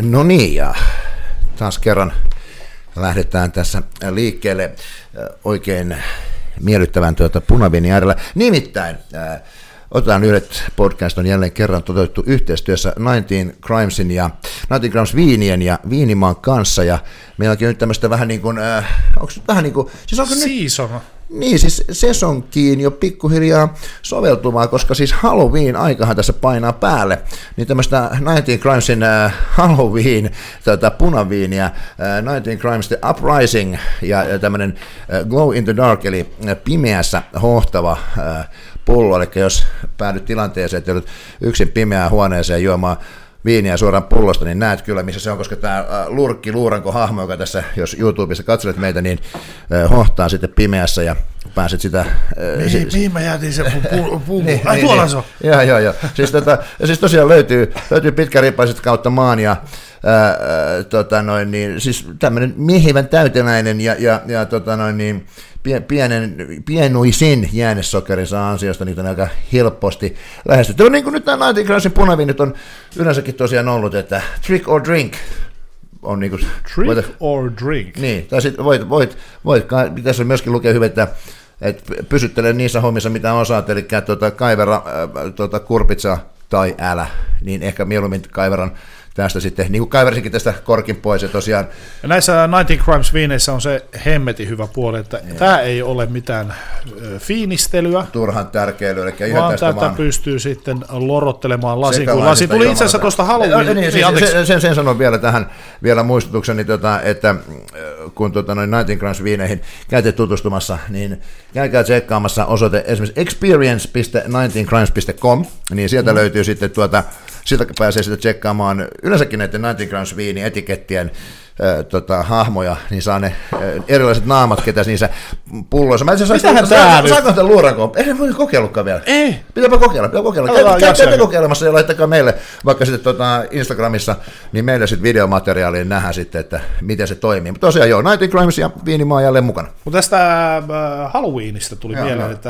No niin, ja taas kerran lähdetään tässä liikkeelle oikein miellyttävän punaviinin äärellä. Nimittäin Otetaan yhdet podcast on jälleen kerran toteutettu yhteistyössä 19 Crimesin ja 19 Crimes viinien ja Viinimaan kanssa, ja meilläkin on nyt tämmöistä vähän niin kuin, onko vähän niin kuin, siis onko season. Niin, siis sesonkiin jo pikkuhiljaa soveltumaan, koska siis Halloween-aikahan tässä painaa päälle, niin tämmöistä 19 Crimesin Halloween, punaviiniä, 19 Crimes The Uprising ja tämmöinen Glow in the Dark, eli pimeässä hohtava pullo, eli jos päädyt tilanteeseen, että joudut yksin pimeään huoneeseen juomaan viiniä suoraan pullosta, niin näet kyllä, missä se on, koska tämä Lurkki Luuranko hahmo, joka tässä, jos YouTubessa katselet meitä, niin hohtaa sitten pimeässä ja pääset sitä... Mihin mä jätin sen puumun? Ai tuolla se on! Joo. Siis tosiaan löytyy pitkäripaiset kautta maan ja niin, siis tämmöinen miehivän täyteläinen ja pienuisin jäänesokerinsa ansiosta niitä on aika helposti lähestytty. Niin kuin nyt nämä 19 Crimesin punaviinit on yleensäkin tosiaan ollut, että trick or drink on niin kuin... Trick or drink? Niin, tai sitten voit tässä myöskin lukea hyvin, että pysyttele niissä hommissa, mitä osaat, eli kaivera kurpitsa tai älä, niin ehkä mieluummin kaiveran tästä sitten, niin kuin kaiversinkin tästä korkin pois, ja tosiaan... Ja näissä 19 Crimes viineissä on se hemmetin hyvä puoli, että tämä ei ole mitään fiinistelyä. Turhan tärkeilyä, eli ihan vaan tästä tätä pystyy sitten lorottelemaan lasi, kun lasi tuli itse asiassa tuosta Halloween. Sen sanon vielä tähän vielä muistutukseni, että kun 19 Crimes viineihin käytte tutustumassa, niin käykää tsekkaamassa osoite esimerkiksi experience.19crimes.com, niin sieltä löytyy sitten siltä pääsee sitten tsekkaamaan yleensäkin näiden 19 Crimes viini-etikettien hahmoja, niin saa ne erilaiset naamat, ketä niissä pulloissa. Mitähän tää nyt? Saako tämän luurankoon? Ei voi kokeillutkaan vielä. Ei. Pitääpä kokeilla. Käytte kokeilemassa ja laittakaa meille, vaikka sitten Instagramissa, niin meille sitten videomateriaaliin nähdään sitten, että miten se toimii. Mutta tosiaan 19 Crimes ja Viinimaa jälleen mukana. Mutta tästä Halloweenista tuli mieleen, että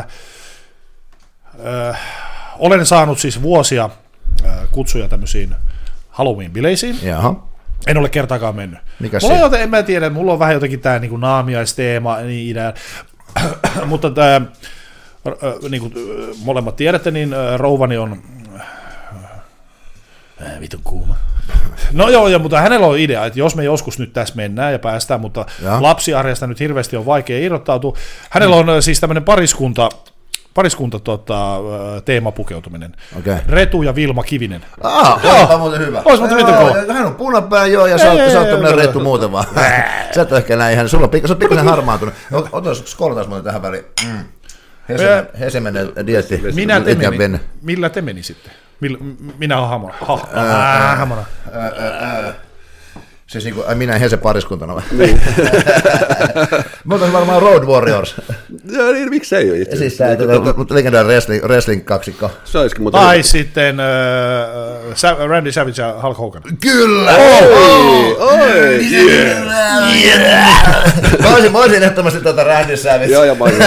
olen saanut siis vuosia kutsuja tämmöisiin Halloween-bileisiin. Jaha. En ole kertaakaan mennyt. En mä tiedä, mulla on vähän jotenkin tämä niin naamiaisteema, niin idea. Mutta niin kuin molemmat tiedätte, niin rouvani on vitun kuuma. No joo, mutta hänellä on idea, että jos me joskus nyt tässä mennään ja päästään, mutta lapsiarjesta nyt hirveästi on vaikea irrottautua. Hänellä on siis tämmöinen pariskunta teemapukeutuminen. Okay. Retu ja Vilma Kivinen. Tämä on muuten hyvä. Olisi muuten vitun kova. Hän on punapää ja sä oot tämmöinen Retu muuten vaan. Sä et ole ehkä näin ihan, sulla on pikkusen harmaantunut. Skolataan muuten tähän väliin. Hesemenen dieetti. Millä te menisitte? Minä olen Hamona. Siis niin kuin, minä ja Hese pariskuntana vai? Niin. Mutta on varmaan Road Warriors. Joo, niin miksei ole itse asiassa. Siis tämä legendaarinen wrestling-kaksikko. Tai sitten Randy Savage ja Hulk Hogan. Kyllä! Oi! Mä olisin ehdottomasti Randy Savage. Joo, mä olisin.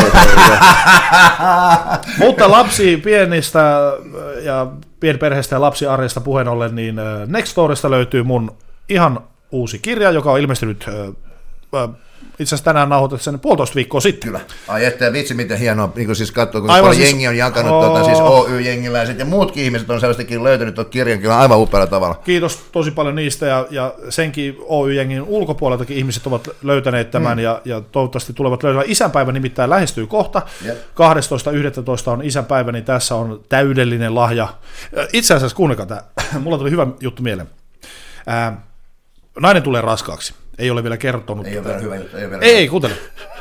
Mutta lapsi pienistä ja pienperheistä ja lapsiarjesta puheen ollen, niin Nextoresta löytyy mun ihan uusi kirja, joka on ilmestynyt itse asiassa tänään nauhoitettu sen 1,5 viikkoa sitten. Kyllä. Ai että vitsi, miten hienoa, niin siis katsoo, kun paljon jengi on jakanut siis Oy-jengillä, ja muutkin ihmiset on sellaistakin löytänyt tuon kirjan kyllä aivan upealla tavalla. Kiitos tosi paljon niistä, ja senkin Oy-jengin ulkopuoleltakin ihmiset ovat löytäneet tämän, ja toivottavasti tulevat löytämään. Isänpäivä nimittäin lähestyy kohta. 12.11. on isänpäivä, niin tässä on täydellinen lahja. Itse asiassa kuunnelkaa tämä, mulla tuli hyvä juttu mieleen. Nainen tulee raskaaksi. Ei ole vielä kertonut. Ei ole vielä hyvä juttu. Ei, kuuntele.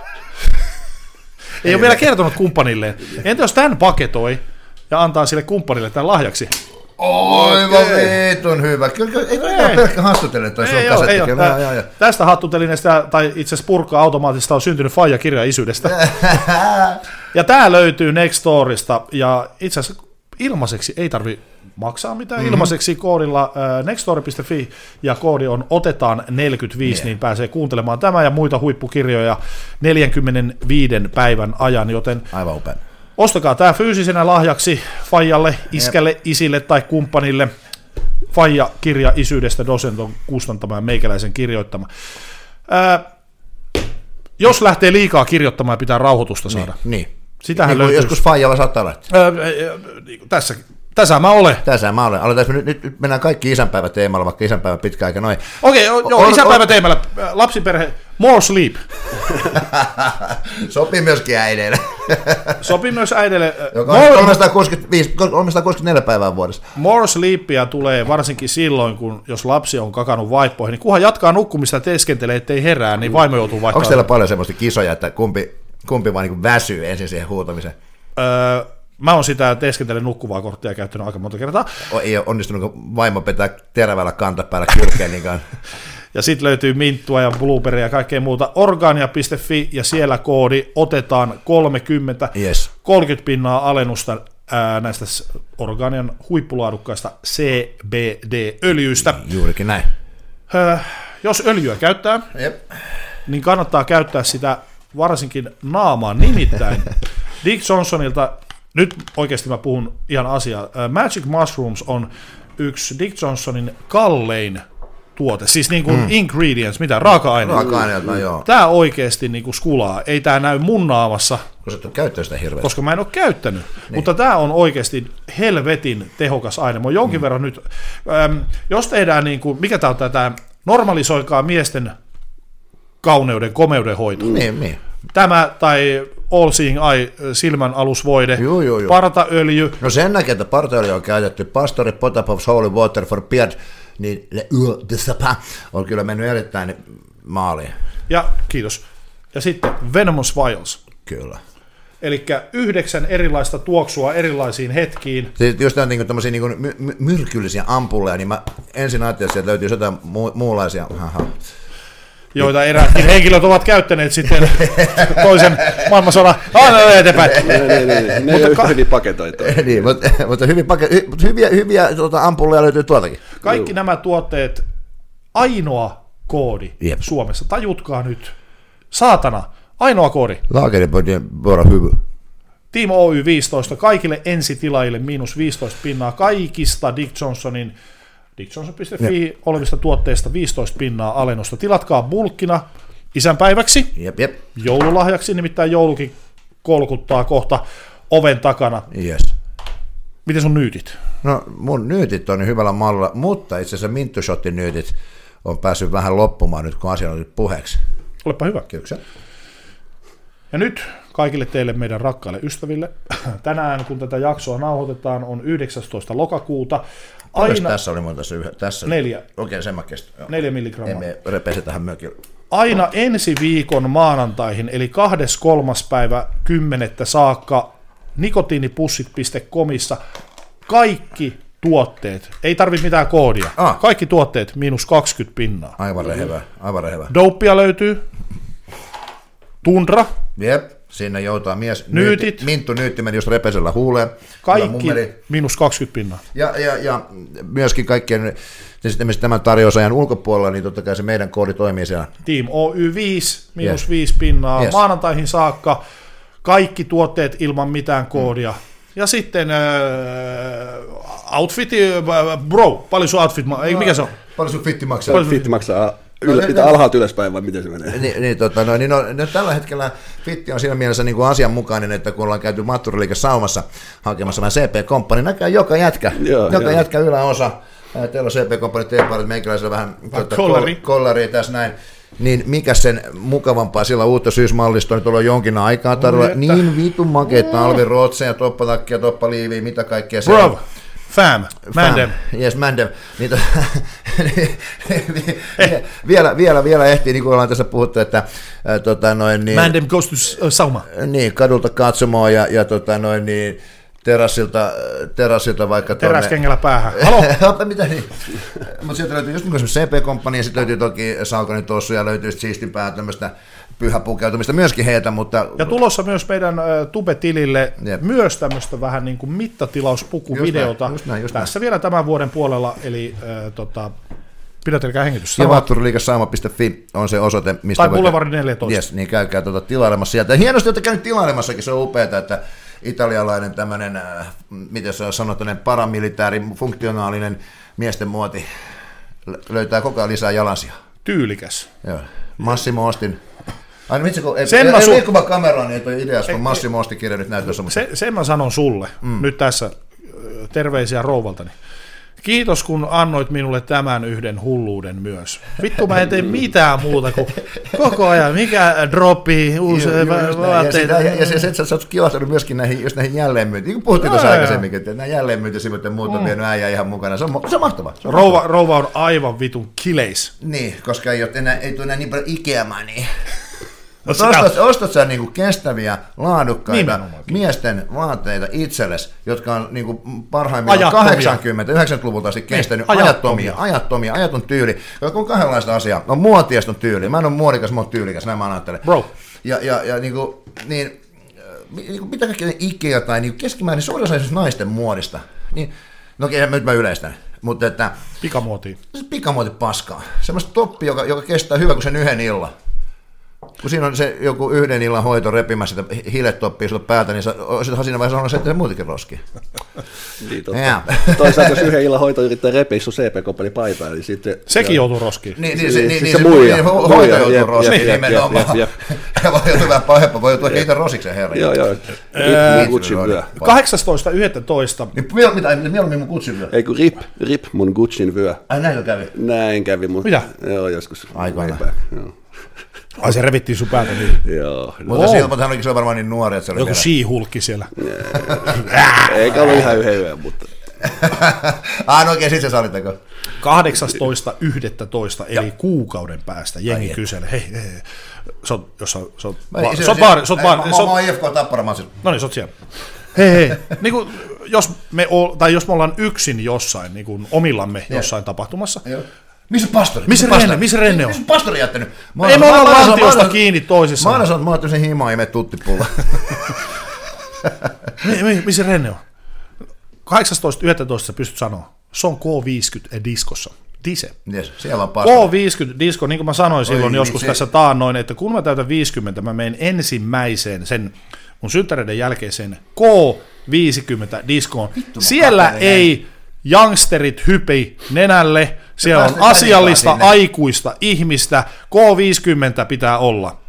Ei ole vielä kertonut kumppanilleen. Entä jos tämän paketoi ja antaa sille kumppanille tämän lahjaksi? Aivan vitun hyvä. Kyllä, ei ole pelkkä hattutelineesta. Ei ole. Tästä hattutelineestä, tai itse asiassa purkkaa automaattista, on syntynyt faija-kirja isyydestä. Ja tämä löytyy Nextorista, ja itse asiassa ilmaiseksi ei tarvitse maksaa mitään ilmaiseksi koodilla nextstory.fi, ja koodi on otetaan 45, niin pääsee kuuntelemaan tämä ja muita huippukirjoja 45 päivän ajan, joten aivan upea. Ostakaa tämä fyysisenä lahjaksi faijalle, iskälle, isille tai kumppanille. Faija-kirja isyydestä Dosenton kustantama ja meikäläisen kirjoittama. Jos lähtee liikaa kirjoittamaan, pitää rauhoitusta saada. Niin. Sitähän niin joskus Faijalla saattaa lähteä. Tässä mä olen. Aloitetaan nyt mennään kaikki isänpäivä teemalla, vaikka isänpäivä pitkä aika noin. Okei, isänpäivä teemalla. Lapsiperhe, more sleep. Sopii myöskin äideille. Sopii myös äideille. 364 päivää vuodessa. More sleepia tulee varsinkin silloin, jos lapsi on kakannut vaippoihin. Niin kunhan jatkaa nukkumista ja teeskentelee, ettei herää, niin vaimo joutuu vaihtamaan. Onko teillä paljon semmoista kisoja, että kumpi vaan niin väsyy ensin siihen huutamiseen? Mä oon sitä teeskentelen nukkuvaa korttia käyttänyt aika monta kertaa. Ei ole onnistunut, kun vaimo pitää terävällä kantapäällä kylkeen niinkään. Ja sitten löytyy minttua ja blueberryä ja kaikkea muuta. Organia.fi ja siellä koodi otetaan 30 pinnaa alennusta näistä Organian huippulaadukkaista CBD-öljyistä. Juurikin näin. Jos öljyä käyttää, niin kannattaa käyttää sitä varsinkin naamaan. Nimittäin Dick Johnsonilta, nyt oikeasti mä puhun ihan asiaa, Magic Mushrooms on yksi Dick Johnsonin kallein tuote, siis niin kuin ingredients, mitä, raaka-aineet. Raaka-aineet, joo. Tää oikeasti niin kuin skulaa, ei tää näy mun naamassa, koska mä en ole käyttänyt, mutta tää on oikeasti helvetin tehokas aine. Mä oon jonkin verran nyt, jos tehdään niin kuin, mikä tää on tätä, normalisoikaa miesten kauneuden, komeuden hoito. Niin. Tämä tai All Seeing Eye silmän alusvoide, partaöljy. No sen näkee, että partaöljy on käytetty. Pastori Potapov's Holy Water for Beard, niin le de sapin on kyllä mennyt erittäin maaliin. Ja kiitos. Ja sitten Venomous Vials. Kyllä. Eli 9 erilaista tuoksua erilaisiin hetkiin. Siis jos nämä on tämmöisiä myrkyllisiä ampulleja, niin mä ensin ajattelin, että löytyy jotain muunlaisia. Joita eräätkin henkilöt ovat käyttäneet sitten toisen maailmansodan. Eteenpäin. Ne ei ole hyvin paketoitu. Niin, mutta hyviä ampulleja löytyy tuoltakin. Kaikki nämä tuotteet, ainoa koodi Suomessa. Tajutkaa nyt. Saatana, ainoa koodi. Laakeripodin vuoro hyvä. Team Oy 15, kaikille ensitilaajille miinus 15 pinnaa kaikista Dick Johnsonin dickjohnson.fi olevista tuotteista 15 pinnaa alennusta. Tilatkaa bulkkina isänpäiväksi, joululahjaksi, nimittäin joulukin kolkuttaa kohta oven takana. Yes. Miten sun nyytit? No mun nyytit on hyvällä mallilla, mutta itse asiassa Minttu-shotin nyytit on päässyt vähän loppumaan nyt, kun asia on nyt puheeksi. Olepa hyvä. Kiitoksia. Ja nyt kaikille teille meidän rakkaille ystäville. Tänään, kun tätä jaksoa nauhoitetaan, on 19. lokakuuta. Aina... Tässä oli muuta tässä. 4. Okei, sen mä kestän. 4 milligrammaa. Emme repesi tähän mökille. Aina ensi viikon maanantaihin, eli 2.3.10. saakka nikotiinipussit.comissa kaikki tuotteet, ei tarvitse mitään koodia, kaikki tuotteet miinus 20 pinnaa. Aivan rehevä. Dopea löytyy, Tundra. Siinä joutaa mies. Nyytit. Minttu nyytti meni just repesellä huuleen. Kaikki miinus 20 pinnaa. Ja myöskin kaikkien, sitten tämän tarjousajan ulkopuolella, niin totta kai se meidän koodi toimii siellä. Team Oy 5, miinus 5 pinnaa. Maanantaihin saakka kaikki tuotteet ilman mitään koodia. Ja sitten outfit, bro, paljon sun outfit, mikä se on? Paljon sun fitti maksaa? Fitti maksaa pitää alhaalta ylöspäin, vai miten se menee? Tällä hetkellä fitti on siinä mielessä niin kuin asianmukainen, että kun ollaan käyty Matturiliike Saumassa hakemassa vähän CP-komppani, näkee joka jätkä yläosa. Teillä on CP-komppani teepaarit, meikäläisellä vähän kollaria tässä näin. Niin mikä sen mukavampaa sillä uutta syysmallistoa nyt on jonkin aikaa tarjolla. Niin vitun makeita talvin rotseja, toppatakkia, toppaliiviä, mitä kaikkea se on. Fam, Mandem. Yes, Mandem. Vielä ehtii, niin kuin ollaan tässä puhuttu, että Mandem goes to sauma. Niin, kadulta katsomaan ja terassilta vaikka tuonne. Teräskengellä päähän. Halo? Mitä niin? Mutta sieltä löytyy just niin CP-komppani ja sitten löytyy toki Saukonin tossu ja löytyy siistimpää tämmöistä pyhäpukeutumista myöskin heitä, mutta... Ja tulossa myös meidän Tube-tilille myös tämmöistä vähän niin kuin mittatilauspukuvideota. Just näin. Tässä vielä tämän vuoden puolella, eli pidätelkää hengitys. Ja Vaatturiliigasaama.fi on se osoite, mistä tai Boulevard 14. Yes, niin käykää tilailemassa sieltä. Ja hienosti, että käynyt tilailemassakin, se on upeaa, että italialainen tämmöinen, miten se on sanottu, paramilitääri, funktionaalinen miesten muoti löytää koko ajan lisää jalansia. Tyylikäs. Joo. Massimo Ostin. Aina vitsi, kun ei liikkuva kamera, niin ei toi ideas, kun Massimo Ostin kirja nyt näyttää semmoista. Sen mä sanon sulle, nyt tässä terveisiä rouvaltani. Kiitos, kun annoit minulle tämän yhden hulluuden myös. Vittu, mä en tee mitään muuta kuin koko ajan, mikä droppi, uusi vaatteita. Ja sä oot kilastanut myöskin näihin jälleenmyyntiin. Niin kuin puhuttiin tuossa aikaisemmin, että nämä jälleenmyyntisivut ja muut on vienyt äijää ihan mukana. Se on mahtavaa. Rouva on aivan vitun kileis. Niin, koska ei tule enää niin paljon Ikea-mania. Ostat sä niinku kestäviä, laadukkaita miesten vaatteita itsellesi, jotka on niinku parhaimmillaan 80-90-luvulta asti kestänyt ajattomia, ajaton tyyli, joka on kahdenlaista asiaa. On muotiasta on tyyli. Mä en ole muodikas, mä oon tyylikäs, näin mä ajattelen. Bro. Ja niinku, niin, mitä kaikkea Ikea tai niinku keskimäärin suurin osa naisten muodista, niin, no okei, nyt mä yleistän. Mutta että pikamuoti paskaa. Semmoista toppi, joka kestää hyvä kuin sen yhden illan. Kun siinä on se joku yhden illan hoito repimässä sitä hiletoppia sulle päältä, niin olisit siinä vaiheessa sanonut, että se muutenkin roski. Niin, toisaalta jos yhden illan hoito yrittää repiä sun CP-kompani paitaa, niin sitten... Sekin joutuu roskiin. Se muija. Hoito joutuu roskiin nimenomaan. Ja voi joutua vähän pahempaa, voi joutua kiitä rosiksen herran. Joo. Rip mun Gucciin vyö. 18.11. Niin mieluummin mun Gucciin vyö. Ei kun rip mun Gucciin vyö. Ai näin kävi? Näin kävi, mutta... Mitä? Joo, joskus. Aikoina. Ai se revittiin sun päältä niin. Joo. Mutta silloin hän oli varmaan niin nuori, että se oli joku She-Hulkki siellä. Eikä ollut ihan yhden yön, mutta... No oikein, sit se salitteko. 18.11. eli kuukauden päästä jengi kyselee. Hei. Sä oot Mä IFK Tappara matsissa. No niin, sä oot siellä. Hei. Niin kuin, jos me ollaan yksin jossain, niin kuin omillamme jossain tapahtumassa. Joo. Missä pastori? Missä Renne on? Missä pastori jättänyt? Ei me olla lantiosta kiinni toisissaan. Mä aina sanon, että mä oon sen himaa ja me tuttipulla. Missä Renne on? 18.11. sä pystyt sanoa. Se on K50 diskossa. Dise. Yes, siellä on pastori. K50 disko, niin kuin mä sanoin silloin joskus tässä taannoin, että kun mä täytän 50, mä menen ensimmäiseen sen mun synttäreiden jälkeiseen K50 diskoon. Siellä ei youngsterit hypi nenälle. Siellä on asiallista, aikuista ihmistä. K50 pitää olla.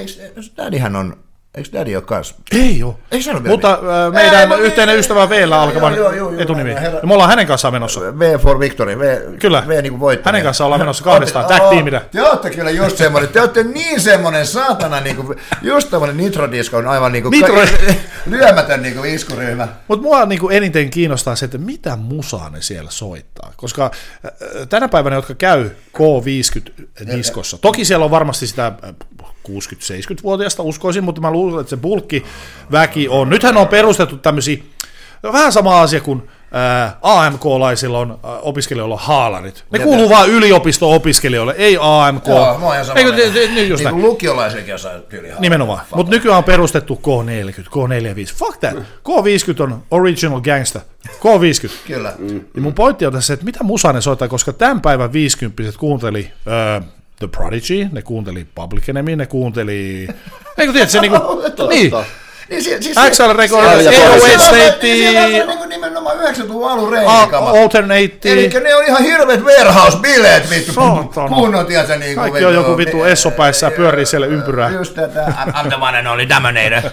Eikö Daddy ole kanssa? Ei ole. Mutta meidän yhteinen ystävä V:llä alkavan etunimi. Me ollaan hänen kanssaan menossa. V for Victory. Kyllä. V niin kuin voittaja. Hänen kanssaan ollaan menossa kahdestaan. Tag-tiiminä. Te olette kyllä just semmoinen. Te olette niin semmoinen saatana, niin kuin, just tämmöinen nitrodisco on aivan niin kuin lyömätön niin kuin iskuryhmä. Mutta mua niin kuin eniten kiinnostaa se, että mitä musaa ne siellä soittaa. Koska tänä päivänä, jotka käy K50-diskossa, toki siellä on varmasti sitä 60-70-vuotiaista uskoisin, mutta mä luulen, että se bulkkiväki on. Nythän on perustettu tämmöisiä, vähän sama asia kuin AMK-laisilla on opiskelijoilla haalarit. Ne kuuluu vaan yliopisto-opiskelijoille, ei AMK. Joo, mä oon ihan samaa. Niin kuin lukiolaisiakin osaa tyyli haalarit. Nimenomaan. Mutta nykyään on perustettu K40, K45. Fuck that. K50 on original gangsta. K50. Kyllä. Ja mun pointti on tässä, että mitä musaa ne soittaa, koska tämän päivän 50-vuotiaat kuunteli... The Prodigy, ne kuunteli Public Enemy, ne kuunteli... Eikö tiedät, se niinku... Niin. XL Records, AOA State... Nimenomaan 90-luvun alun reinikama. Alternate. Elikkä ne on ihan hirveet warehouse-bileet, vittu. Kunnon, tiedätkö, niinku... Kaikki on joku vittu essopäissä ja pyörii siellä ympyrää. Just tätä. I'm the one and only dominator.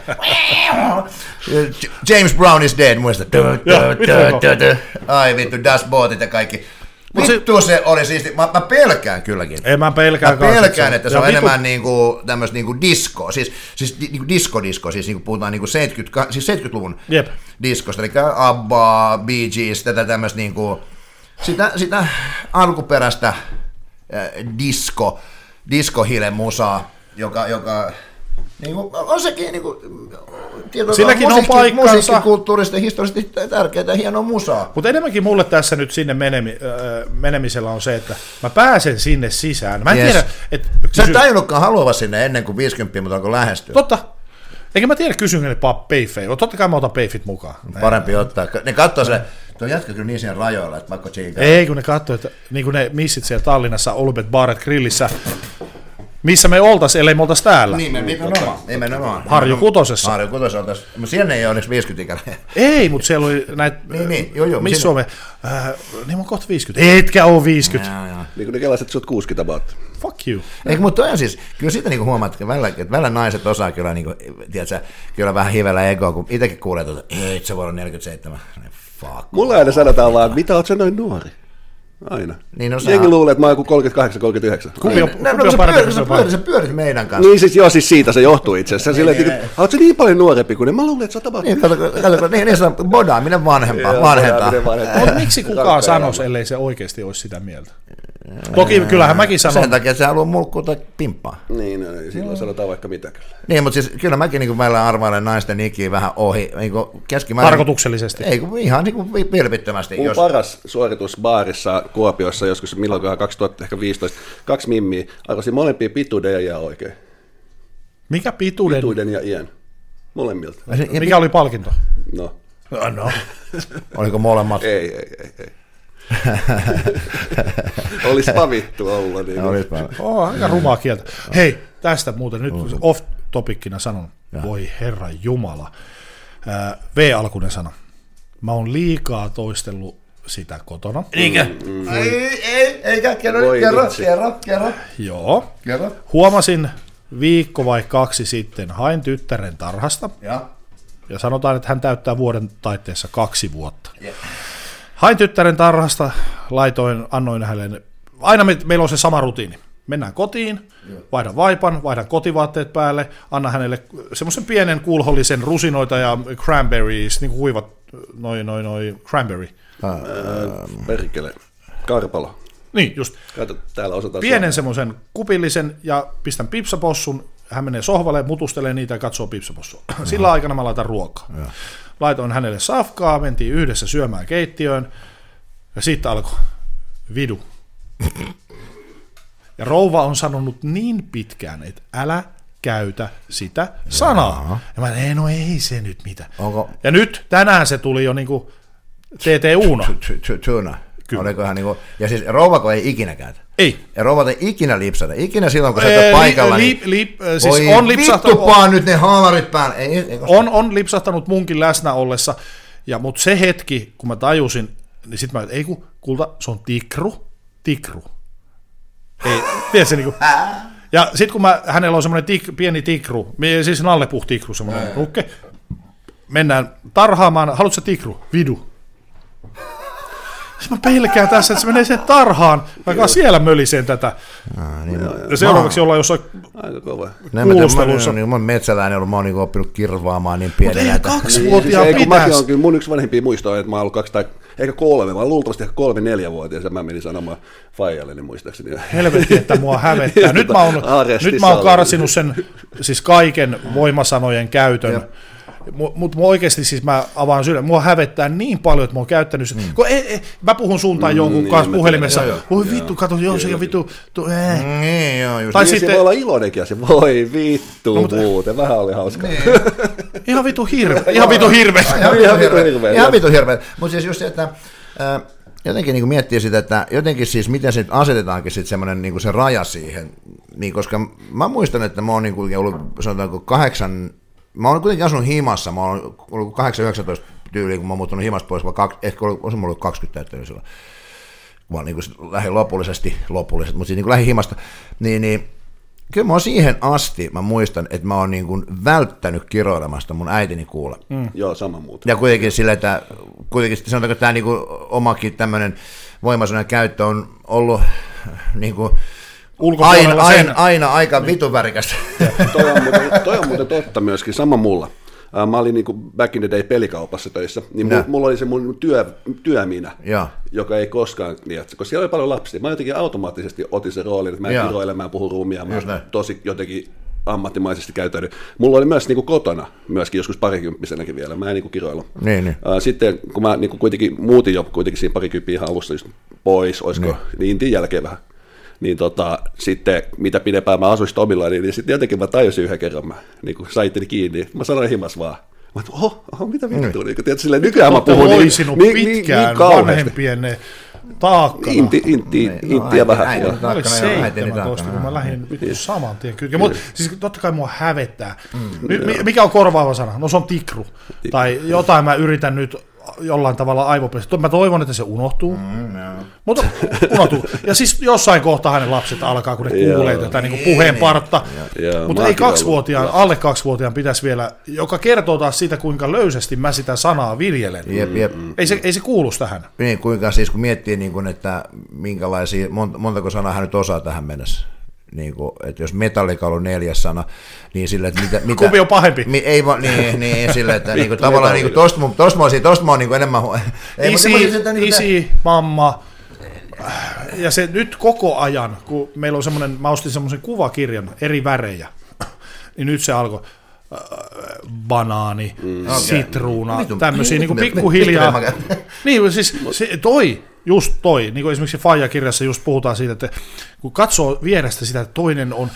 James Brown is dead, muista. Ai vittu, Dustboatit ja kaikki. Vittu se oli siisti. Mä pelkään kylläkin. Ei mä pelkään. Mä pelkään, että se on enemmän niinku tämmöistä niinku disco, siis niinku disco, siis niinku puhutaan niinku 70-luvun diskosta, eli ABBA, Bee Gees, tätä tämmöistä niinku sitä alkuperäistä disco-hilemusaa, joka niinku, on sekin niinku, silläkin on paikkansa. Musiikkikulttuurista ja historiallisesti tärkeää ja hienoa musaa. Mutta enemmänkin mulle tässä nyt sinne menemisellä on se, että mä pääsen sinne sisään. Mä en tiedä, että... Sä et tajunnutkaan haluava sinne ennen kuin 50, mutta onko lähestyä? Totta. Eikä mä tiedä, kysyn ne payfeja. Totta kai mä otan payfit mukaan. Parempi ottaa. Ne katsoo se, Tuo jätkä kyllä niin siinä rajoilla, että vaikka tsiikaa. Ei, kun ne katsoi, että niin kuin ne missit siellä Tallinnassa Olubet Baret Grillissä, missä me oltaisiin, ellei me oltaisiin täällä. Niin, nimenomaan. Harju Kutosessa. Harju Kutosessa oltaisiin, mutta siellä ei ole onneksi 50-ikäisiä. Ei, mutta siellä oli näitä, joo. missä Suomeen, niin on kohta 50. Etkä ole 50. Niin kuin ne kelaiset, että sä oot 60 baat. Fuck you. Eikö, mutta toi on siis, kyllä siitä niinku huomaat, että välillä naiset osaa kyllä, niinku, tiedätkö, kyllä vähän hivellä egoa, kun itsekin kuulee, että ei, se voi olla 47. Fuck. Mulla aina sanotaan vaan, mitä oot sä noin nuori? Aina. Niin jengi luulee, että mä oon joku 38-39. Kumpi on parempi? Sä pyörit meidän kanssa. Niin siis siitä se johtuu itse asiassa. Silleen, oot sä niin paljon nuorempi kuin ne? Mä luulen, että sä oot about. Niin se on bodaaminen vanhentaa. Mutta miksi kukaan sanoisi, ellei se oikeasti olisi sitä mieltä? Toki kyllähän mäkin sanon. Sen takia, että se haluaa mulkkua tai pimppaa. Niin, silloin sanotaan vaikka mitä kyllä. Niin, mutta siis kyllä mäkin niin välillä arvailen naisten ikiä vähän ohi. Niin keskimäärin. Tarkoituksellisesti. Ei, ihan niin vilpittömästi. Mun paras suoritus baarissa Kuopiossa joskus milloinkaan 2015, 2 mimmiä, arvosin molempia pituuden ja oikein. Mikä pituuden? Pituuden ja iän. Molemmilta. Mikä oli palkinto? No. Oliko molemmat? Ei. Olisi pavittu olla. Niin aika rumaa kieltä. Hei, tästä muuten nyt off-topikkina sanon. Voi herra jumala. V-alkuinen sana. Mä oon liikaa toistellut sitä kotona. Eikä. Eikä. Kerro. Joo. Huomasin viikko vai 2 sitten, hain tyttären tarhasta. Ja sanotaan, että hän täyttää vuoden taitteessa 2 vuotta. Hain tyttären tarhasta, annoin hänelle, aina meillä on se sama rutiini. Mennään kotiin, vaihdan vaipan, vaihdan kotivaatteet päälle, annan hänelle semmoisen pienen kulhollisen rusinoita ja cranberries, niin kuin kuivat, noi cranberry. Perkele, karpalo. Niin, just. Kato, täällä osataan pienen semmoisen kupillisen ja pistän pipsapossun, hän menee sohvalle, mutustelee niitä ja katsoo pipsapossua. Sillä aikana mä laitan ruokaa. Laitoin hänelle safkaa, mentiin yhdessä syömään keittiöön ja siitä alkoi vidu. Ja rouva on sanonut niin pitkään, että älä käytä sitä sanaa. Ja mä ei se nyt mitä. Ja nyt tänään se tuli jo niinku TT-uuna. Tuna. Olikohan niinku, ja siis rouvako ei ikinä käytä. Ei. Ja rouvat ei ikinä lipsata. Ikinä silloin, kun sä et ole paikalla. Siis on lipsahtanut. Vittupaan nyt ne haalarit päälle. On lipsahtanut munkin läsnä ollessa. Mutta se hetki, kun mä tajusin, niin sit mä ei kun kulta, se on tikru. Ei, tiedätkö niinku. Ja sit kun hänellä on semmoinen pieni tikru, siis nallepuh-tikru, semmoinen rukke, mennään tarhaamaan, haluatko sä tikru? Vidu. Mä pelkään tässä, että se menee sen tarhaan, vaikka siellä möliseen tätä. Ja seuraavaksi ollaan jossain kuulusteluissa. Mä oon metsäläinen ollut, mä oon niinku oppinut kirvaamaan niin pienenä. Mutta ei 2-vuotiaan pitäisi. Kyllä mun yksi vanhempia muistoja, että mä oon ollut 2 tai ehkä 3, mä luultavasti ehkä 3-4-vuotias, ja mä menin sanomaan Faijalle, niin muistaakseni. Helvetti, että mua hävettää. Nyt mä oon karsinut sen siis kaiken voimasanojen käytön. Mutta oikeasti siis mä avaan sydän. Mua hävettää niin paljon, että mä oon käyttänyt sen. Mä puhun suuntaan jonkun kanssa puhelimessa. Voi vittu, kato, se ja vittu. Niin, joo, just. Tai niin, sitten voi olla iloinenkin asia. Voi vittu muuten. Vähän oli hauska. Niin. Ihan vittu hirveä. Ihan vittu hirveä. Mutta siis just se, että jotenkin niin miettii sitä, että jotenkin siis miten se asetetaankin sitten semmoinen niin se raja siihen. Niin, koska mä muistan, että mä oon niin ollut sanotaanko 8. Mä oon kuitenkin asunut himassa, mä oon ollut 8-19 tyyliin, kun mä oon muuttunut himasta pois, ehkä olisin mulla ollut 20 täyttänyt silloin. Mä oon niin lähdin lopullisesti, mutta siis niin lähdin himasta. Niin, kyllä mä oon siihen asti, mä muistan, että mä oon niin välttänyt kiroilemasta mun äitini kuulla. Joo, sama muuten. Ja kuitenkin sillä, että sanotaanko, että tämä niin omakin tämmöinen voimaisuuden käyttö on ollut niin kuin, aina aika vitun värikästä. Toi on muuten totta myöskin, sama mulla. Mä olin niin kuin back in the day pelikaupassa töissä, niin mulla oli se mun työminä, joka ei koskaan, koska siellä oli paljon lapsia. Mä jotenkin automaattisesti otin sen roolin, että mä en kiroile, mä en puhu ruumia, mä tosi jotenkin ammattimaisesti käytänyt. Mulla oli myös niin kuin kotona, myöskin joskus parikymppisenäkin vielä, mä en niin kuin kiroilla. Niin. Sitten kun mä niin kuin kuitenkin muutin jo kuitenkin siinä parikymppiä alussa just pois, olisiko niin intin jälkeen vähän. Niin sitten mitä pidempään mä asuin omillaan, niin sitten jotenkin mä tajusin yhden kerran, mä niin sain itteni kiinni, mä sanoin himas vaan, Mitä vittua, niin tiedät, silleen nykyään mä puhun pitkään vanhempien taakkana. Intiä vähän. Mä olin 17, kun mä lähdin saman tien kylkeen. Siis totta kai mua hävettää. Nyt, mikä on korvaava sana? No se on tikru. Tai jotain mä yritän nyt jollain tavalla aivopestä. Mä toivon, että se unohtuu. Mutta unohtuu. Ja siis jossain kohtaa hänen lapset alkaa, kun ne kuulee tätä niin puheenpartta. Mutta ei alle 2-vuotiaan pitäisi vielä, joka kertoo taas siitä, kuinka löysästi mä sitä sanaa viljelen. Ei se kuulu tähän. Niin, kuinka siis kun miettii, niin kuin, että minkälaisia, montako sanaa hän nyt osaa tähän mennessä. Niin kuin, että jos Metallica on 4 sana, niin sille, että mitä kumpi on pahempi? Niin sille, että niin kuin, tavallaan niin tosta mä oon niin enemmän... Isi, mamma. Ja se nyt koko ajan, kun meillä on semmoinen, mä ostin semmoisen kuvakirjan, eri värejä, niin nyt se alkoi banaani, sitruuna, tämmöisiä niin kuin pikkuhiljaa. Niin, siis just toi, niin kuin esimerkiksi Faija-kirjassa just puhutaan siitä, että kun katsoo vierestä sitä, että toinen on,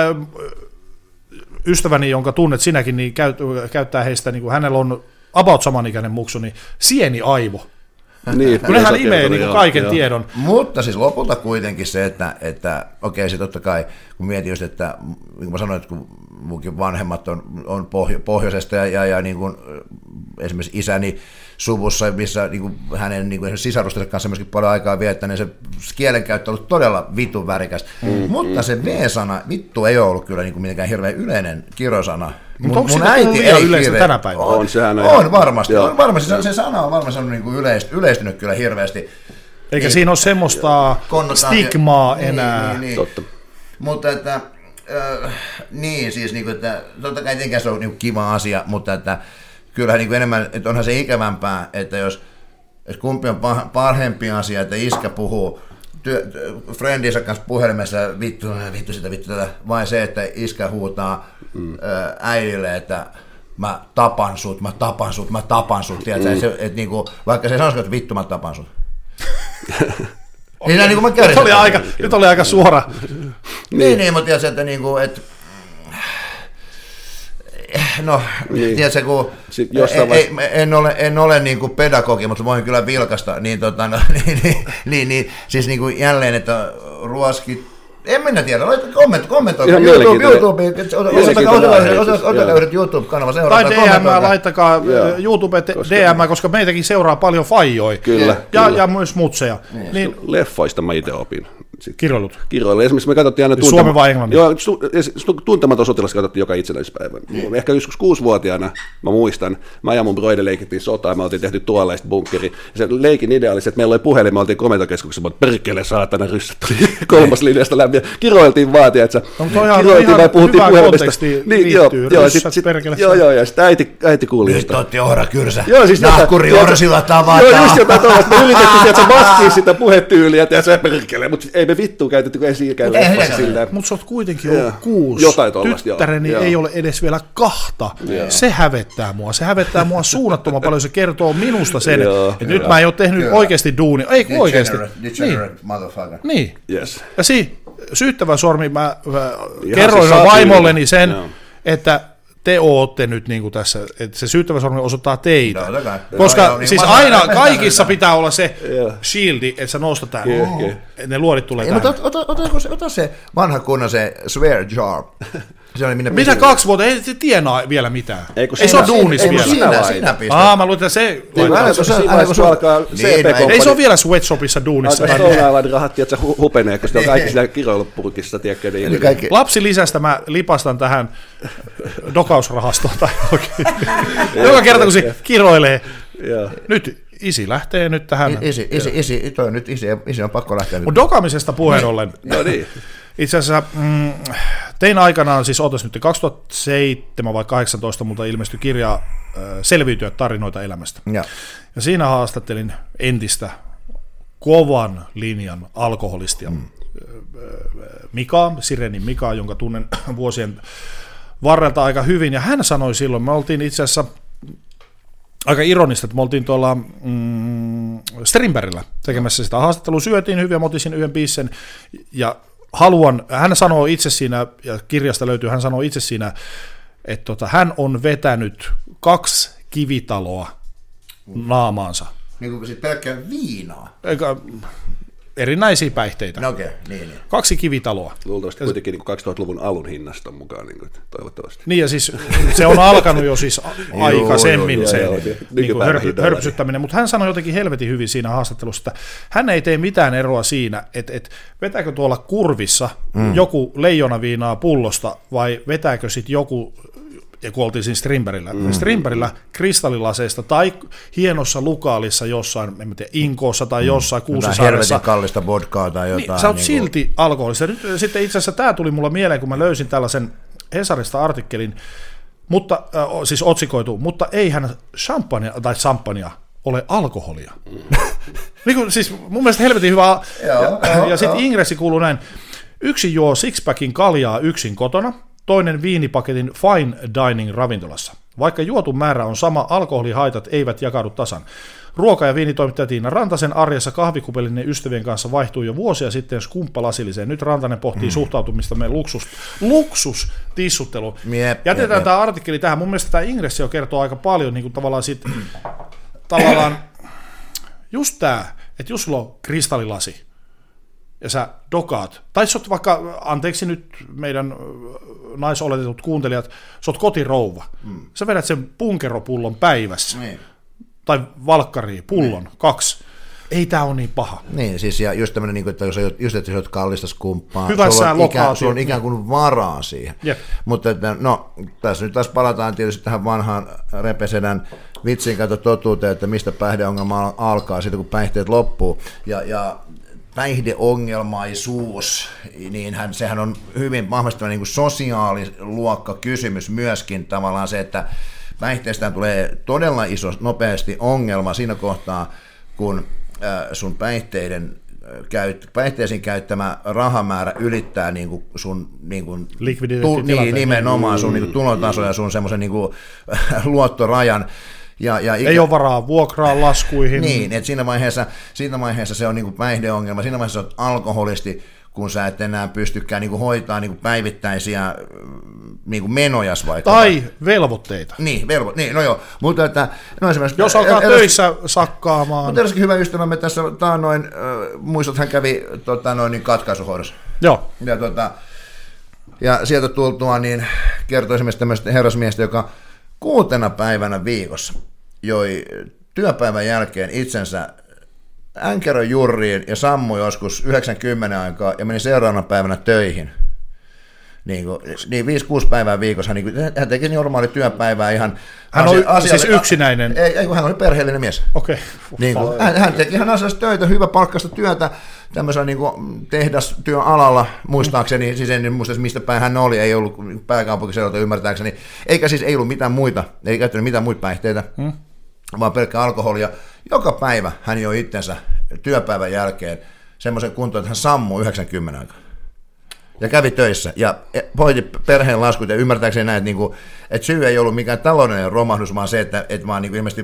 ystäväni, jonka tunnet sinäkin, niin käyttää heistä, niin kuin hänellä on about samanikäinen muksu, niin sieniaivo. Niin, kun nehän imee niin kaiken tiedon. Mutta siis lopulta kuitenkin se, että okei, se totta kai, kun mietin just, että niin kuin mä sanoin, että kun munkin vanhemmat on pohjoisesta ja niin kuin esimerkiksi isäni suvussa, missä niin kuin hänen niin kuin sisarustensa kanssa myöskin paljon aikaa viettää, niin se kielenkäyttö on ollut todella vitun värikästä. Mutta se V-sana, vittu ei ole ollut kyllä niin kuin mitenkään hirveän yleinen kirosana. Mutta onko sitä tullut vielä yleistä tänä päivänä? On varmasti. Se sana on varmasti niin kuin yleistynyt kyllä hirveästi. Eikä siinä ole semmoista stigmaa enää. Niin. Totta. Mutta että, niin siis, niin kuin, että totta kai tietenkään se on niin kiva asia, mutta että kyllähän niin kuin enemmän, että onhan se ikävämpää, että jos kumpi on parhempi asia, että iskä puhuu friendinsä kanssa puhelimessa vittu tätä, vai se, että iskä huutaa äidille, että mä tapan sut, tiedätkö, että niinku, vaikka se sanoisi, että vittu mä tapan sut. Niin, niin, nyt oli aika suora. Niin, mutta tiedätkö, että niinku, että no, niin. Tiedätkö, kun en ole niin kuin pedagogi, mutta voin kyllä vilkaista, niin siis niin kuin jälleen, että ruoskit, en minä tiedä, kommentoi YouTube, ottakaa yhdet YouTube-kanava seuraa. Tai DM, laittakaa YouTube DM, koska meitäkin seuraa paljon faijoi. Kyllä. Ja myös mutseja. Niin. Leffoista mä itse opin. Kirjoilut. Esimerkiksi me katsottiin aina Suomen vai englannin? Joo, Tuntematon sotilas katsottiin joka itsenäispäivä. Ehkä joskus 6-vuotiaana, mä muistan, mä ja mun broide leikittiin sotaa, me oltiin tehty tuollaista bunkkeri. Se leikin idea oli se, että meillä oli puhelin, me oltiin komentokeskuksessa, mutta perkele saatana ryssät tuli 3. linjasta lämmin. Kiroiltiin vaatia, että kiroiltiin vai puhuttiin puhelimesta. Joo, ja sitten äiti kuuli. Nyt otti ohrakyrsä, nahkuri orsilla tavataan. Joo, just jotain tuollaista. Me yritettiin, että vastii sitä puhetyyliä, ja se perkele, mutta ei me vittu käytetty, kun ei siinä leffassa silleen. Mutta sä oot kuitenkin ollut 6. Tyttäreni ei ole edes vielä 2. Se hävettää mua suunnattoman paljon. Se kertoo minusta sen, että nyt mä en ole tehnyt oikeasti duunia. Ei oikeasti. Niin. Yes. Ja syyttävä sormi, mä kerroin vaimolleni sen, että te ootte nyt niin kuin tässä, että se syyttävä sormi osoittaa teitä. Koska siis aina kaikissa pitää olla se shieldi, että sä nostat tämän, että ne luodit tulee tänne. Ota se vanha kunnon se swear jar. Mitä 2 vuotta? Ei se tienaa vielä mitään. Ei se ole duunis vielä. Sinä pistät. Mä luulen, että se... Ei se ole vielä sweatshopissa duunissa. Stone Island rahat, että se hupenee, koska on kaikki siellä kiroilupurkissa, tiedätkö? Lapsilisästä mä lipastan tähän dokausrahastoon tai joka kerta, kun se kiroilee. Nyt isi lähtee nyt tähän. Isi on pakko lähteä nyt. Mutta dokamisesta puheen ollen. No niin. Itse asiassa tein aikanaan, siis otas nyt 2007 vai 2018, mutta ilmestyi kirja Selviytyä tarinoita elämästä. Ja siinä haastattelin entistä kovan linjan alkoholistia Sirenin Mikaa, jonka tunnen vuosien varrelta aika hyvin. Ja hän sanoi silloin, me oltiin itse asiassa aika ironista, että me oltiin tuolla Strindbergillä tekemässä sitä haastattelua, syötiin hyvin ja mä otin yhden biissen ja hän sanoo itse siinä, ja kirjasta löytyy, hän sanoo itse siinä, että hän on vetänyt 2 kivitaloa naamaansa. Niin kuin siis pelkkää viinaa? Erinäisiä päihteitä. No okei, niin. 2 kivitaloa. Luultavasti kuitenkin niin 2000-luvun alun hinnasta mukaan, niin kuin, toivottavasti. Niin ja siis se on alkanut jo siis aikaisemmin se hörpsyttäminen, mutta hän sanoi jotenkin helvetin hyvin siinä haastattelussa, että hän ei tee mitään eroa siinä, että vetääkö tuolla kurvissa joku leijonaviinaa pullosta vai vetääkö sitten joku, ja kun oltiin siinä Strindbergillä kristallilaseista tai hienossa lukaalissa jossain, en tiedä, Inkoossa tai jossain Kuusisaaressa. Helvetin kallista vodkaa tai jotain. Niin, sä oot silti alkoholista. Nyt sitten itse asiassa tämä tuli mulla mieleen, kun mä löysin tällaisen Hesarista artikkelin, mutta, siis otsikoitu, mutta eihän champagnea ole alkoholia. Niin kuin, siis mun mielestä helvetin hyvä. Ja sitten ingressi kuuluu näin. Yksi juo sixpackin kaljaa yksin kotona, toinen viinipaketin fine dining ravintolassa. Vaikka juotun määrä on sama, alkoholihaitat eivät jakaudu tasan. Ruoka- ja viinitoimittaja Tiina Rantasen arjessa kahvikupellinen ystävien kanssa vaihtui jo vuosia sitten skumppalasillisen. Nyt Rantanen pohtii suhtautumista meidän luksustissutteluun. Jätetään tämä artikkeli tähän. Mun mielestä tämä ingressi kertoo aika paljon niin kuin tavallaan just tämä, että jos sulla on kristallilasi, ja sä dokaat, tai sä oot vaikka, anteeksi nyt meidän naisoletetut kuuntelijat, sä oot kotirouva, sä vedät sen punkeropullon päivässä, tai valkkariin pullon, 2, ei tää ole niin paha. Niin, siis ja just tämmöinen, että jos sä oot kallista skumppaa, sulla on ikään kuin varaa siihen. Jep. Mutta no, tässä nyt taas palataan tietysti tähän vanhaan Repesedän vitsin kato totuuteen, että mistä päihdeongelma alkaa siitä, kun päihteet loppuu, ja päihdeongelmaisuus, niin sehän on hyvin vahvasti niin kuin sosiaaliluokkakysymys myöskin tavallaan se, että päihteestään tulee todella iso nopeasti ongelma siinä kohtaa, kun sun päihteisiin käyttämä rahamäärä ylittää niin kuin sun niin kuin nimenomaan sun niin kuin tulotaso ja sun semmoisen niin kuin luottorajan. Ei ole varaa vuokraa laskuihin. Niin, että siinä vaiheessa se on niin kuin päihdeongelma, siinä vaiheessa olet alkoholisti, kun sä et enää pystykään niin kuin hoitaa niin kuin päivittäisiä niin kuin menojas vaikka. Tai velvoitteita. Niin, no joo. Mutta että, no jos alkaa töissä sakkaamaan. Mutta eräskin hyvä ystävämme tässä taannoin, muistat, hän kävi niin katkaisuhoidossa. Joo. Ja sieltä tultua niin kertoi esimerkiksi tämmöistä herrasmiestä, joka 6 päivänä viikossa joi työpäivän jälkeen itsensä änkärön jurriin ja sammui joskus 90 aikaa ja meni seuraavana päivänä töihin. Niin 5-6 päivää viikossa. Hän teki normaali työpäivää ihan... Hän oli siis yksinäinen? Ei, kun hän oli perheellinen mies. Okei. Hän teki ihan asiallista töitä, hyvä palkkaista työtä tämmöisellä niin tehdastyöalalla, muistaakseni, siis en muista mistä päin hän oli, ei ollut pääkaupunkiseudulta ymmärtääkseni, eikä siis ei ollut mitään muita, ei käyttänyt mitään muita päihteitä, vaan pelkkä alkoholia. Joka päivä hän joi itsensä työpäivän jälkeen semmoisen kuntoon, että hän sammui 90 aikaa. Ja kävi töissä ja hoiti perheen laskut ja ymmärtääkseni näin, että syy ei ollut mikään taloudellinen romahdus, vaan se, että vaan niin ilmeisesti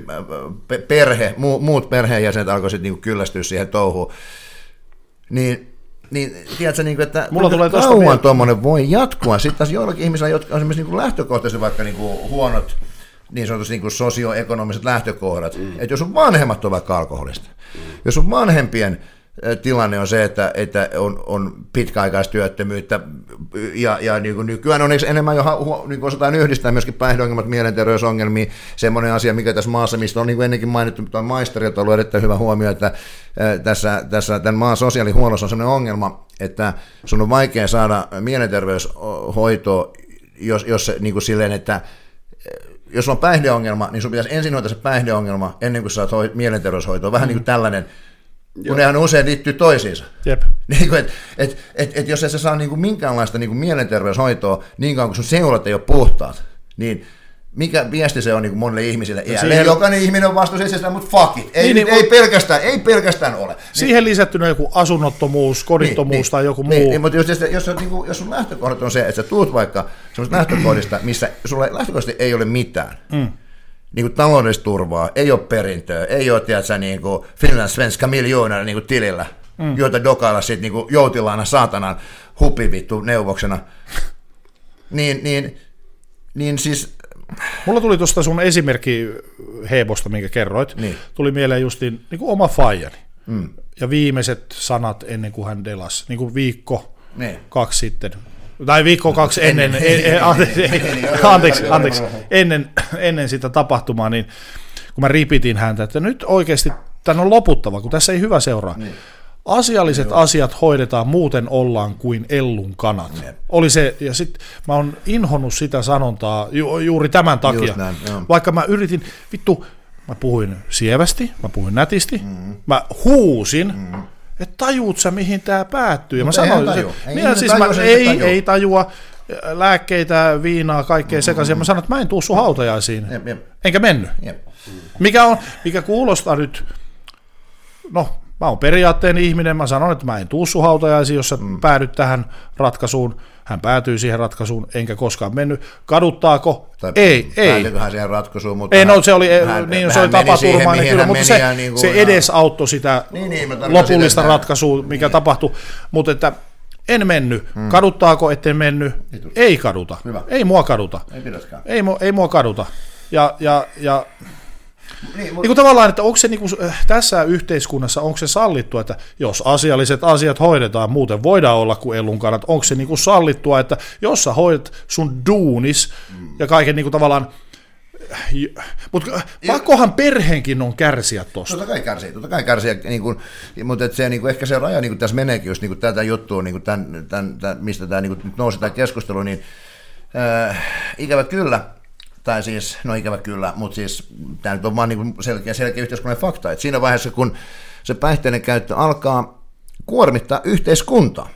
muut perheenjäsenet alkoivat niin kyllästyä siihen touhuun. Niin tiedätkö, että mulla tulee kauan tuommoinen voi jatkua. Sitten taas joillakin ihmisillä, jotka on esimerkiksi lähtökohtaisesti vaikka huonot, niin sanotusti sosioekonomiset lähtökohdat, että jos sun vanhemmat ovat vaikka alkoholista, jos sun vanhempien tilanne on se, että on pitkäaikaistyöttömyyttä ja niin kuin nykyään on enemmän jo niin osataan yhdistää myöskin päihdeongelmat, mielenterveysongelmia, semmoinen asia, mikä tässä maassa, mistä on niin kuin ennenkin mainittu, tuo maisterilta on ollut erittäin hyvä huomio, että tässä tämän maan sosiaalihuollossa on semmoinen ongelma, että sun on vaikea saada mielenterveyshoitoa, jos se niin kuin silleen, että jos sulla on päihdeongelma, niin sun pitäisi ensin hoitaa se päihdeongelma ennen kuin saat mielenterveyshoitoa, vähän niin kuin tällainen. Kun nehän usein liittyy toisiinsa. Jep. Niin et jos et sä saa niin kuin minkäänlaista niin kuin mielenterveyshoitoa niin kauan kun sun seurat ei ole puhtaat, niin mikä viesti se on niin kuin monille ihmisille? Jokainen ihminen on vastuussa itsestään, mutta fuck it. Ei pelkästään ole. Siihen lisättynä joku asunnottomuus, kodittomuus tai joku muu. Niin, mutta jos sun lähtökohdat on se, että sä tuut vaikka semmoista lähtökohdista, missä sulla lähtökohdasti ei ole mitään, niin kuin taloudellista turvaa, ei ole perintöä, ei ole, tiedätkö, niin kuin Finland svenska miljoonaa niin kuin tilillä, joita dokailla sitten niin kuin joutilaana saatanan hupivittu neuvoksena, niin Niin siis... Mulla tuli tuosta sun esimerkki Hebosta, minkä kerroit. Niin. Tuli mieleen justiin niin kuin oma faijani. Ja viimeiset sanat ennen kuin hän delasi. Niin kuin viikko, 2 sitten. Tai viikko 2 ennen, ennen sitä tapahtumaa, niin kun mä ripitin häntä, että nyt oikeasti tämän on loputtava, kun tässä ei hyvä seuraa. Niin. Asialliset asiat hoidetaan, muuten ollaan kuin ellun kanat. Oli se, ja sitten mä oon inhonnut sitä sanontaa juuri tämän takia. Näin, vaikka mä yritin, mä puhuin sievästi, mä puhuin nätisti, mä huusin, että tajuut sä mihin tää päättyy. Ja mä sanoin, ei tajua, lääkkeitä, viinaa, kaikkea sekaisin. Ja mä sanoin, että mä en tuu sun hautajaisiin. Enkä mennyt. Mikä kuulostaa nyt, no mä oon periaatteen ihminen, mä sanon, että mä en tuu sun hautajaisiin, jos sä päädyt tähän ratkaisuun. Hän päätyi siihen ratkaisuun, enkä koskaan mennyt. Kaduttaako? Ei. Päätyiköhän siihen ratkaisuun, mutta... Ei, no se oli, se oli tapaturmainen kyllä, mutta se edesauttoi sitä lopullista ratkaisua, mikä tapahtui. Mutta että en mennyt. Kaduttaako, etten mennyt? Ei kaduta. Hyvä. Ei mua kaduta. Ei pidäskään. Ei mua kaduta. Ja niin kuin tavallaan, että onko se niin kuin, tässä yhteiskunnassa, onko se sallittua, että jos asialliset asiat hoidetaan, muuten voidaan olla kuin ellun kannat, onko se niin kuin sallittua, että jos sä hoidat sun duunis ja kaiken niin kuin tavallaan, mutta pakkohan perheenkin on kärsiä tuosta. Totta kai kärsiä, niin kuin, mutta et se, niin kuin, ehkä se raja niin kuin tässä meneekin just niin kuin tätä juttua, niin kuin mistä tämä niin kuin, nyt nousi tämä keskustelu, niin ikävä kyllä, tai siis, no ikävä kyllä, mutta siis tämä nyt on vaan niin selkeä yhteiskunnan fakta, että siinä vaiheessa, kun se päihteiden käyttö alkaa kuormittaa yhteiskuntaa,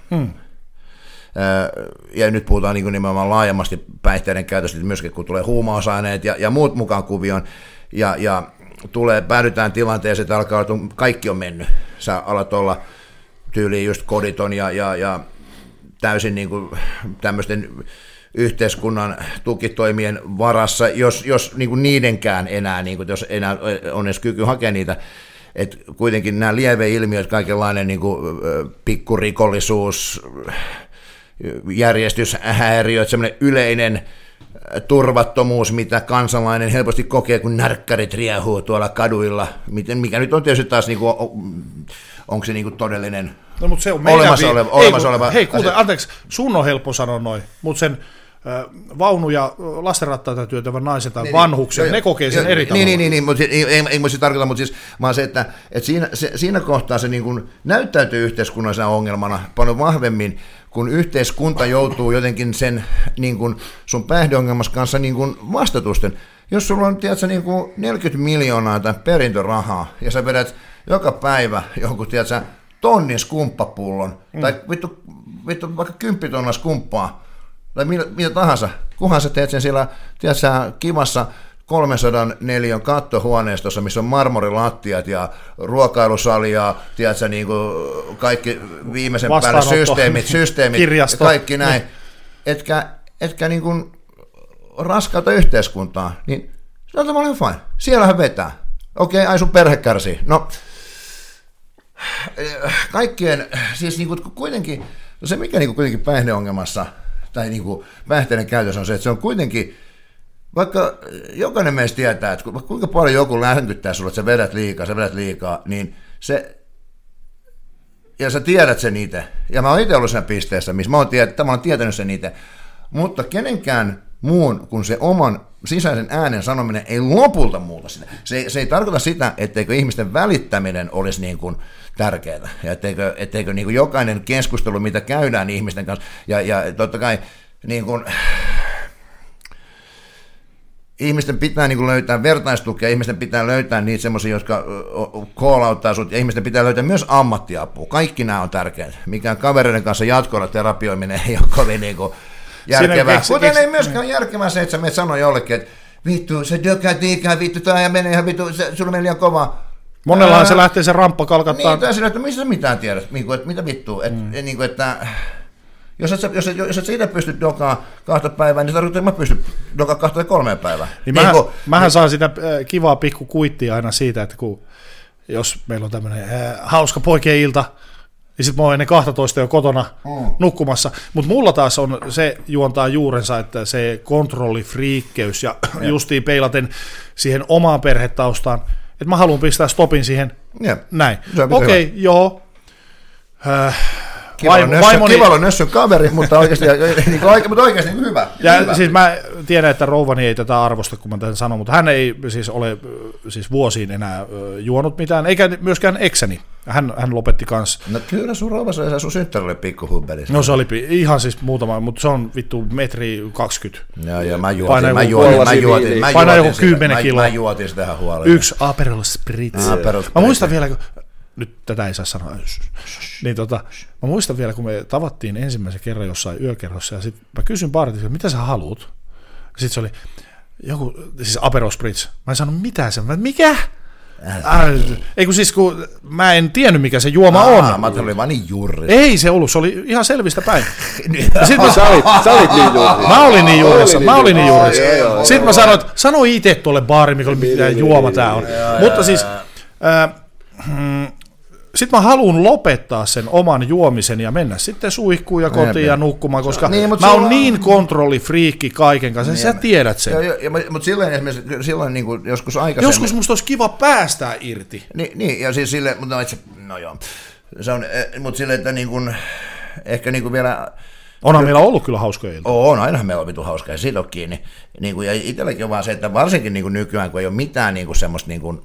ja nyt puhutaan niin nimenomaan laajemmasti päihteiden käytöstä, myöskin kun tulee huumausaineet ja muut mukaan kuvioon, ja päädytään tilanteeseen, että alkaa, että kaikki on mennyt, sä alat olla tyyliin just koditon ja täysin niin kuin tämmöisten yhteiskunnan tukitoimien varassa, jos niin kuin niidenkään enää, niin kuin, jos enää on edes kyky hakea niitä, että kuitenkin nämä lieveilmiöt, kaikenlainen niin kuin pikkurikollisuus, järjestyshäiriöt, semmoinen yleinen turvattomuus, mitä kansalainen helposti kokee, kun närkkärit riehuu tuolla kaduilla, mikä nyt on tietysti taas, niin kuin, onko se niin kuin todellinen no, mutta se on olemassa oleva. Hei, kuule, anteeksi, sun on helppo sanoa noin, mutta sen vaunu- ja lastenrattaita työtävän naisen tai vanhuksen, ne kokee sen eri tavalla. Niin, mutta ei mä se tarkoita, mutta siis vaan se, että siinä kohtaa se niin kuin näyttäytyy yhteiskunnallisena ongelmana paljon vahvemmin, kun yhteiskunta joutuu jotenkin sen niin kuin sun päihdeongelmassa kanssa niin kuin vastatusten. Jos sulla on, tiedätkö, niin kuin 40 miljoonaa tai perintörahaa, ja sä vedät joka päivä jonkun, tiedätkö, tonnin skumppapullon, tai vittu vaikka 10 tonnia skumppaa, tai mitä tahansa, kunhan sä teet sen siellä, tiedätkö, kivassa 304 kattohuoneistossa, missä on marmorilattiat ja ruokailusali ja tiedätkö, niin kuin kaikki viimeisen päälle systeemit kirjasto, kaikki näin, etkä niin kuin raskauta yhteiskuntaa, niin se on tavallaan fine. Siellähän vetää. Okei, ai sun perhe kärsii. No, kaikkien, siis niin kuin kuitenkin, se mikä niin kuin kuitenkin päihdeongelmassa tai niin kuin päihteiden käytössä on se, että se on kuitenkin, vaikka jokainen meistä tietää, että kuinka paljon joku länkyttää sulle, että sä vedät liikaa, niin se, ja sä tiedät sen itse, ja mä oon itse ollut siinä pisteessä, missä mä oon tietänyt sen itse, mutta kenenkään muun kuin se oman sisäisen äänen sanominen ei lopulta muuta sitä. Se ei tarkoita sitä, etteikö ihmisten välittäminen olisi niin kuin tärkeää, ja etteikö niin kuin jokainen keskustelu, mitä käydään ihmisten kanssa, ja totta kai niin kuin, ihmisten pitää niin kuin löytää vertaistukea, ihmisten pitää löytää niitä semmoisia, jotka call-outtaa sut, ja ihmisten pitää löytää myös ammattiapua. Kaikki nämä on tärkeitä. Mikään kavereiden kanssa jatkoilla terapioiminen ei ole kovin niin kuin järkevää. Kuten ei myöskään järkevää se, että sä menet sanoa jollekin, että vittu, se dökät liikaa, vittu, tämä menee ihan vittu, sulla meni liian kovaa. Monellahan se lähtee se ramppa kalkattaa. Niin, tai sillä, että missä sä mitään tiedät, että mitä vittua, että jos et sä itse pysty dokaa 2 päivää, niin tarkoittaa, että mä pystyn dokaa 2 tai 3 päivää. Niin mähän saan sitä kivaa pikku kuittia aina siitä, että jos meillä on tämmöinen hauska poikien ilta, ja sitten mä oon ennen 12 jo kotona nukkumassa. Mutta mulla taas on, se juontaa juurensa, että se kontrollifriikkeys ja justiin peilaten siihen omaan perhetaustaan, että mä haluan pistää stopin siihen näin. Okei, joo. Kiva on nössön kaveri, mutta oikeasti hyvä. Ja hyvä. Siis mä tiedän, että rouvani ei tätä arvosta, kun mä tämän sanon, mutta hän ei siis ole siis vuosiin enää juonut mitään, eikä myöskään ekseni. Hän lopetti kanssa. No kyllä sun rouva sai sun synttärille pikkuhubbeli. No se oli ihan siis muutama, mutta se on vittu 1,20 metriä. Joo, mä juotin. Painaa joku 10 kiloa. Mä juotin sitä tähän huolella. 1 Aperol Spritz. Mä muistan vielä, nyt tätä ei saa sanoa, niin mä muistan vielä, kun me tavattiin ensimmäisen kerran jossain yökerhossa, ja sitten mä kysyin baarilta, mitä sä haluut? Sitten se oli joku, siis Aperol Spritz. Mä en sanonut mitään sen, mikä? Ei kun siis, kun mä en tiennyt, mikä se juoma on. Mä olin vaan niin juuri. Ei se ollut, se oli ihan selvistä päin. Sä olit niin juuri. Mä olin niin juuri. Sitten mä sanoin, että sano itse tuolle baarimikolle, mitä juoma tää on. Mutta siis... Sitten mä haluan lopettaa sen oman juomisen ja mennä sitten suihkuun ja kotiin ja nukkumaan, koska mä oon niin kontrollifriikki kaiken kanssa, sä tiedät sen. Mutta silloin niin kuin joskus aikaisemmin... Joskus musta olisi kiva päästää irti. Niin ja siis silleen, no joo, se on, mutta silleen, että niin kuin, ehkä niin kuin vielä... Onhan meillä ollut kyllä hauskoja iltoja. On, ainahan meillä on vitu hauskaa ja siitä on kiinni. Niin kuin, ja itselläkin on vaan se, että varsinkin niin kuin nykyään, kun ei ole mitään niin kuin semmoista... Niin kuin,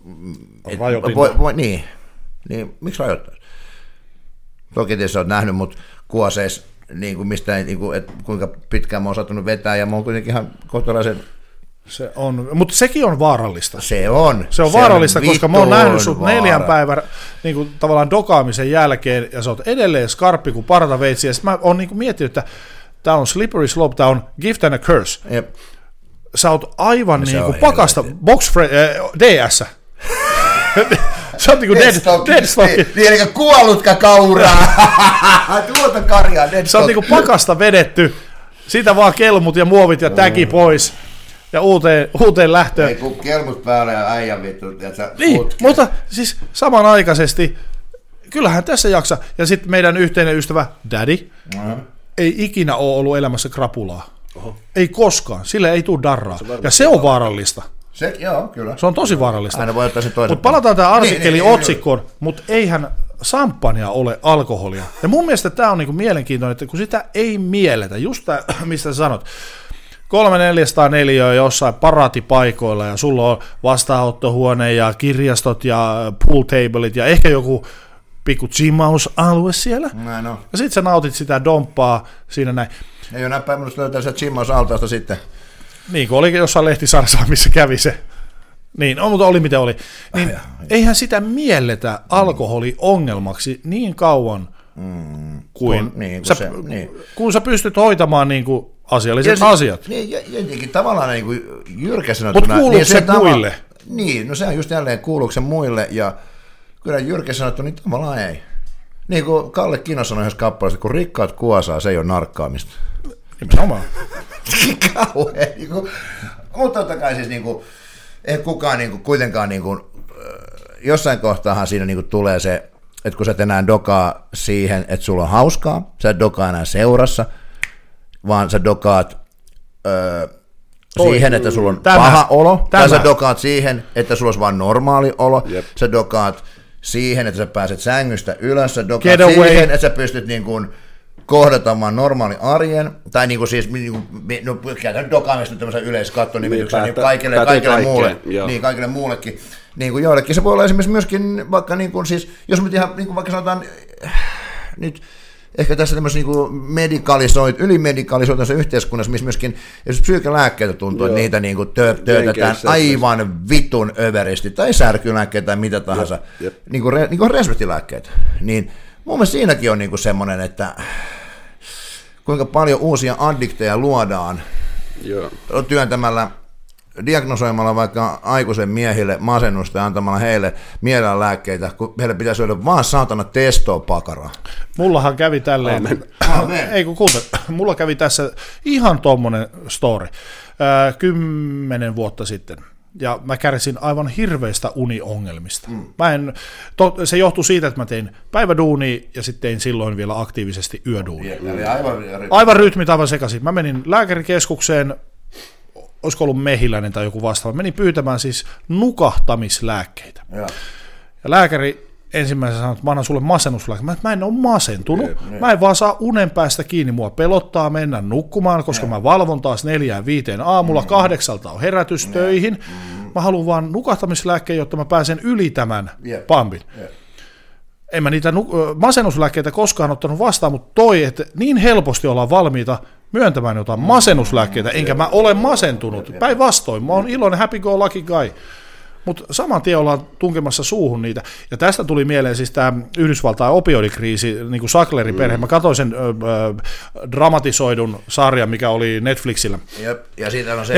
niin, miksi rajoittaisi? Toki tietysti olet nähnyt mut kuoseissa, niin kuin mistä, niin kuin, että kuinka pitkään mä oon sattunut vetää, ja mä oon kuitenkin ihan kohtalaisen... Se on, mutta sekin on vaarallista. Se on vaarallista, koska mä oon nähnyt sut 4 päivän niin kuin, tavallaan dokaamisen jälkeen, ja sä oot edelleen skarppi kuin partaveitsi, ja sit mä oon niin kuin miettinyt, että tää on slippery slope, tää on gift and a curse. Jep. Sä oot aivan niin kuin pakasta, DS. Se on niin kuin deadstock. Niin, eli kuollutta kauraa. Tuota karjaa, deadstock. Se on niin kuin pakasta vedetty. Siitä vaan kelmut ja muovit ja täki pois. Ja uuteen lähtöön. Ei kun kelmut päälle ja äijän vittu. Niin, mutta siis samanaikaisesti, kyllähän tässä jaksa. Ja sitten meidän yhteinen ystävä Daddy ei ikinä ole ollut elämässä krapulaa. Oho. Ei koskaan. Sille ei tule darraa. Ja se on vaarallista. Joo, kyllä. Se on tosi vaarallista. Aina voi ottaa sen toisen. Mutta palataan tämän artikkelin otsikkoon, mutta eihän samppania ole alkoholia. Ja mun mielestä tämä on niinku mielenkiintoinen, että kun sitä ei mielletä, just tämä, mistä sä sanot, 300-400 jossain paraatipaikoilla ja sulla on vastaanottohuone ja kirjastot ja pool tablet ja ehkä joku pikku chimausalue siellä. Näin on. Ja sit sä nautit sitä domppaa siinä näin. Ei ole näin päin minusta löytää sitä chimausaltaasta sitten. Niin kuin olikin jossain lehtisarjassa, missä kävi se. Niin, no, mutta oli miten oli. Niin, eihän sitä mielletä alkoholiongelmaksi niin kauan kuin kun sä pystyt hoitamaan niin kuin asialliset asiat. Niin, ja tavallaan niin kuin jyrkä sanottuna. Mutta kuuluuko se muille? Niin, no se on just jälleen kuuluuko se muille, ja kyllä jyrkä sanottuna, niin tavallaan ei. Niin kuin Kalle Kino sanoi yhdessä kappaleessa, kun rikkaat kuosaa, se ei ole narkkaamista. Nimenomaan. Kauhean. Mutta totta kai siis ei kukaan kuitenkaan jossain kohtaahan siinä tulee se, että kun sä et enää dokaa siihen, että sulla on hauskaa, sä et dokaa enää seurassa, vaan sä dokaat siihen, että sulla on paha olo, tai sä dokaat siihen, että sulla olisi vaan normaali olo, sä dokaat siihen, että sä pääset sängystä ylös, sä dokaat siihen, että sä pystyt kohdatamaan normaali arjen, tai siis, no käytän dokaamista tämmöisen yleiskattonimityksellä niin kaikille muullekin. Niin kuin joillekin se voi olla esimerkiksi myöskin, vaikka siis, jos me ihan vaikka sanotaan, nyt ehkä tässä tämmöisessä ylimedikalisoituneessa yhteiskunnassa, missä myöskin psyykelääkkeitä tuntuu, että niitä töötetään aivan vitun överisti, tai särkylääkkeitä tai mitä tahansa, niin kuin reseptilääkkeitä, niin mun mielestä siinäkin on semmoinen, että kuinka paljon uusia addikteja luodaan työntämällä, diagnosoimalla vaikka aikuisen miehille masennusta ja antamalla heille mielenlääkkeitä, kun heille pitäisi syödä vaan saatana testoa pakaraa. Mullahan kävi tälleen, ei kun kuuntele, mulla kävi tässä ihan tommonen story, 10 vuotta sitten. ja mä kärsin aivan hirveistä uniongelmista. Se johtui siitä, että mä tein päiväduunia ja sitten tein silloin vielä aktiivisesti yöduunia. Aivan rytmit aivan sekaisin. Mä menin lääkärikeskukseen, olisiko ollut Mehiläinen tai joku vastaava, menin pyytämään siis nukahtamislääkkeitä. Ja lääkäri ensimmäisenä sanoi, että mä annan sulle masennuslääkkeitä. Mä en ole masentunut, mä en vaan saa unen päästä kiinni, mua pelottaa mennä nukkumaan, koska mä valvon taas 4-5 aamulla, 8 on herätys töihin. Mä haluan vaan nukahtamislääkkeen, jotta mä pääsen yli tämän pampin. En mä niitä masennuslääkkeitä koskaan ottanut vastaan, mutta että niin helposti ollaan valmiita myöntämään jotain masennuslääkkeitä, enkä mä ole masentunut. Päinvastoin, mä oon iloinen, happy go lucky guy. Mutta saman tien ollaan tunkemassa suuhun niitä. Ja tästä tuli mieleen siis tämä Yhdysvaltain opioidikriisi, niin kuin Sacklerin perhe. Mä katsoin sen dramatisoidun sarjan, mikä oli Netflixillä. Ja siitä on se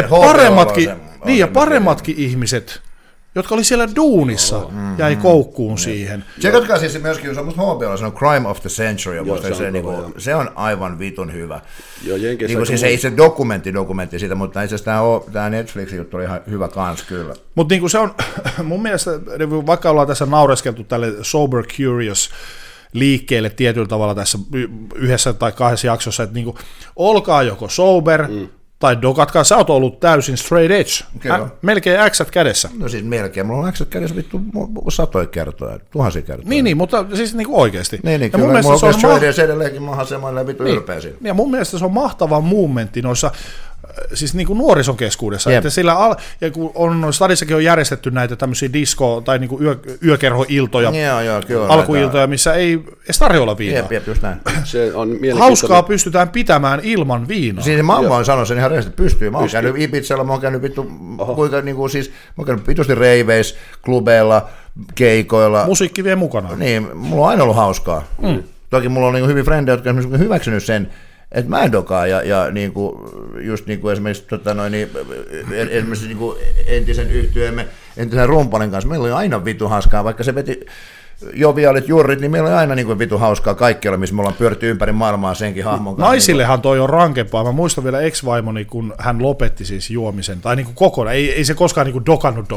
paremmatkin ihmiset, jotka oli siellä duunissa, jäi koukkuun siihen. Tsekatkaa siis myöskin, se on musta HBOlla, se on Crime of the Century, se on aivan vitun hyvä. Niin siis ei se dokumentti siitä, mutta itse asiassa tämä Netflixin juttu oli ihan hyvä kans kyllä. Mutta niin se on, mun mielestä, vaikka ollaan tässä naureskeltu tälle Sober Curious liikkeelle tietyllä tavalla tässä yhdessä tai 2 jaksossa, että niin olkaa joko sober, tai dokatkaa, sä oot ollut täysin straight edge, melkein äksät kädessä. No siis melkein, mulla on äksät kädessä vittu 100 kertoja, 1000 kertoja. Niin, mutta siis niinku oikeesti. Niin, kyllä, mulla on straight edge edelleenkin, mä oon semmoinen vittu ylpeä siinä. Ja mun mielestä se on mahtava movementti noissa, siis niinku nuorison keskuudessa, että sillä ja kun on stadissakin on järjestetty näitä tämmöisiä disco- tai niinku yökerhoiltoja, alkuiltoja, missä ei edes tarjolla viinaa. Just näin. Se on hauskaa pystytään pitämään ilman viinaa. Siis mamma on sanonut sen ihan rehellisesti, pystyy. Mä oon käynyt Ibizalla, mä oon käynyt vittu, kuinka niinku siis, mä oon käynyt vitusti reiveissä, klubeilla, keikoilla. Musiikki vie mukana. Niin, mulla on aina ollut hauskaa. Toki mulla on niinku hyviä frendejä, jotka on hyväksynyt sen, että mä en dokaa, ja niinku, just niinku esimerkiksi, esimerkiksi niinku entisen yhtyeemme, entisen rumpanin kanssa, meillä oli aina vitu hauskaa, vaikka se veti joviaalit jurrit, niin meillä oli aina niinku vitu hauskaa kaikkialla, missä me ollaan pyöritty ympäri maailmaa senkin hahmon kanssa. Naisillehan toi on rankempaa, mä muistan vielä ex-vaimoni, kun hän lopetti siis juomisen, tai niinku kokonaan, ei se koskaan niinku dokannut,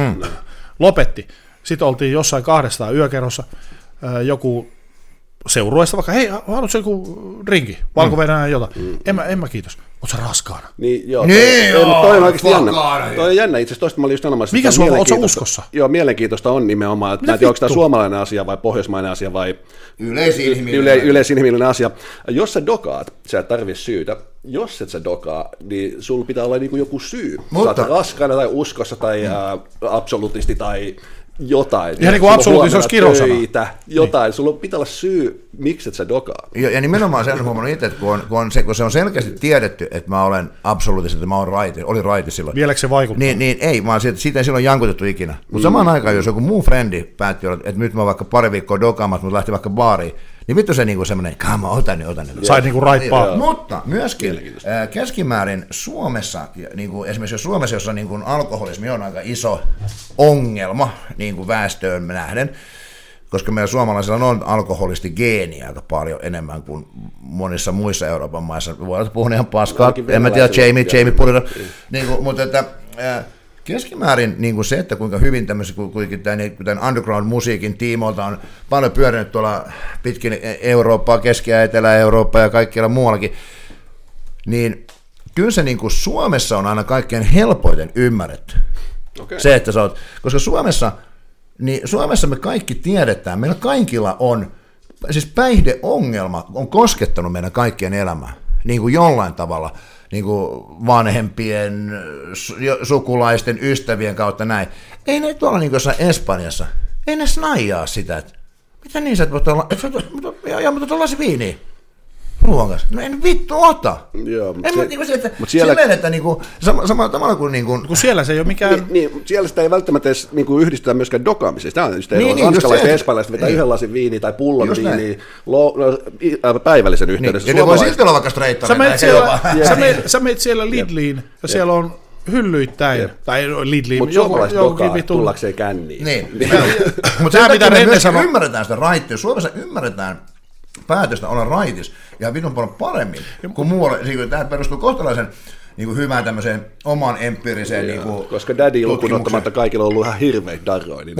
lopetti. Sitten oltiin jossain 2 yökerhossa, joku seurueesta vaikka, hei, haluatko joku drinki, valko-venäjä jotain? En mä kiitos. Ootko sä raskaana? Niin, joo. Toi on oikeasti jännä. Toi on jännä, itse asiassa toista mä olin just sanomassa. Mikä sulla on, ootko sä uskossa? Joo, mielenkiintoista on nimenomaan, että onko tämä suomalainen asia vai pohjoismainen asia vai yleisinhimillinen asia. Jos sä dokaat, sä et tarvitse syytä. Jos et sä dokaa, niin sulla pitää olla niinku joku syy. Sä oot raskaana tai uskossa tai absolutisti tai jotain. Ihan niin kuin absoluutti, se olisi kirosana. Jotain, niin. Sulla pitää olla syy, miksi et sä dokaa. Ja nimenomaan sen huomannut itse, että kun se on selkeästi tiedetty, että mä olen absoluuttisesti, että mä olin raiti silloin. Vieläkö se vaikuttaa? Niin ei, vaan siitä ei silloin jankutettu ikinä. Mutta samaan aikaan, jos joku muu frendi päätti, että nyt mä vaikka pari viikkoa dokaamassa, mutta lähti vaikka baariin, niin vittu se niinku semmoinen, otan. Sait niinku raippaa. Mutta myöskin keskimäärin Suomessa, niinku esimerkiksi Suomessa, jossa niinku alkoholismi on aika iso ongelma niinku väestöön nähden, koska meillä suomalaisilla on alkoholistigeeniä aika paljon enemmän kuin monissa muissa Euroopan maissa. Voidaan puhua ihan paskaa, en mä tiedä, Jamie Purira, niinku, mutta että keskimäärin niin se, että kuinka hyvin tämän underground-musiikin tiimoilta on paljon pyörinyt tuolla pitkin Eurooppaa, Keski- ja Etelä-Eurooppaa ja kaikkialla muuallakin, niin kyllä se niin Suomessa on aina kaikkein helpoiten ymmärretty. Okay. Se, että sä oot, koska Suomessa me kaikki tiedetään, meillä kaikilla on, siis päihdeongelma on koskettanut meidän kaikkien elämää, niin kuin jollain tavalla, niin kuin vanhempien, sukulaisten, ystävien kautta näin. Ei ne tuolla niin kuin jossain Espanjassa, ei ne snaijaa sitä, että mitä niin sä et voit olla, mutta tuollaisi viiniä ruoan kanssa. No en vittu ota. Joo, silleen, että niinku, samalla tavalla kuin niinku, kun siellä se ei ole mikään. Niin, siellä sitä ei välttämättä edes niinku yhdistetä myöskään dokaamiseen. Tämä on just ranskalaiset ja espanjalaiset vetää yhdenlaisen viiniä tai pullon viiniä päivällisen yhteydessä. Ja voi silti olla vaikka streittainen. Sä meet siellä Lidliin ja siellä on hyllyittäin, tai Lidliin. Mutta suomalaiset dokaa tullakseen känniin. Niin. Mutta se, mitä me myöskin ymmärretään sitä raittia. Suomessa ymmärretään, päätöstä olla raitis ja vitun paljon paremmin kuin muualle. Tämä perustuu kohtalaisen niin kuin hyvään tämmöiseen oman empiiriseen niin kuin koska daddy lukuun ottamatta kaikilla on ollut ihan hirveitä darroja. Niin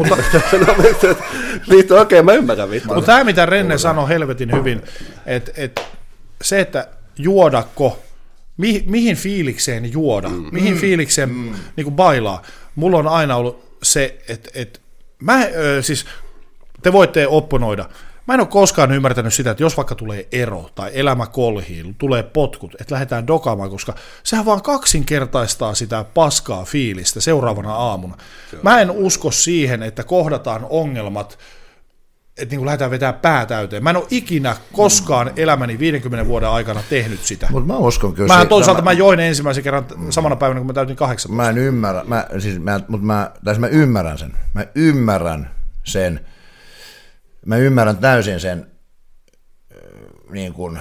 okei, mä ymmärrän vittu. Mutta tämä, mitä Renne sanoi helvetin hyvin, että se, että juodako, mihin fiilikseen juoda, mihin fiilikseen niin kuin bailaa. Mulla on aina ollut se, että siis te voitte opponoida. Mä en ole koskaan ymmärtänyt sitä, että jos vaikka tulee ero tai elämä kolhiin, tulee potkut, että lähdetään dokaamaan, koska sehän vaan kaksinkertaistaa sitä paskaa fiilistä seuraavana aamuna. Mä en usko siihen, että kohdataan ongelmat, että niin kuin lähdetään vetämään pää täyteen. Mä en ole ikinä koskaan elämäni 50 vuoden aikana tehnyt sitä. Mutta mä uskon kyllä. Mä join ensimmäisen kerran samana päivänä, kun mä täytin 18. Mä en ymmärrä, mä ymmärrän sen. Mä ymmärrän täysin sen, niin kuin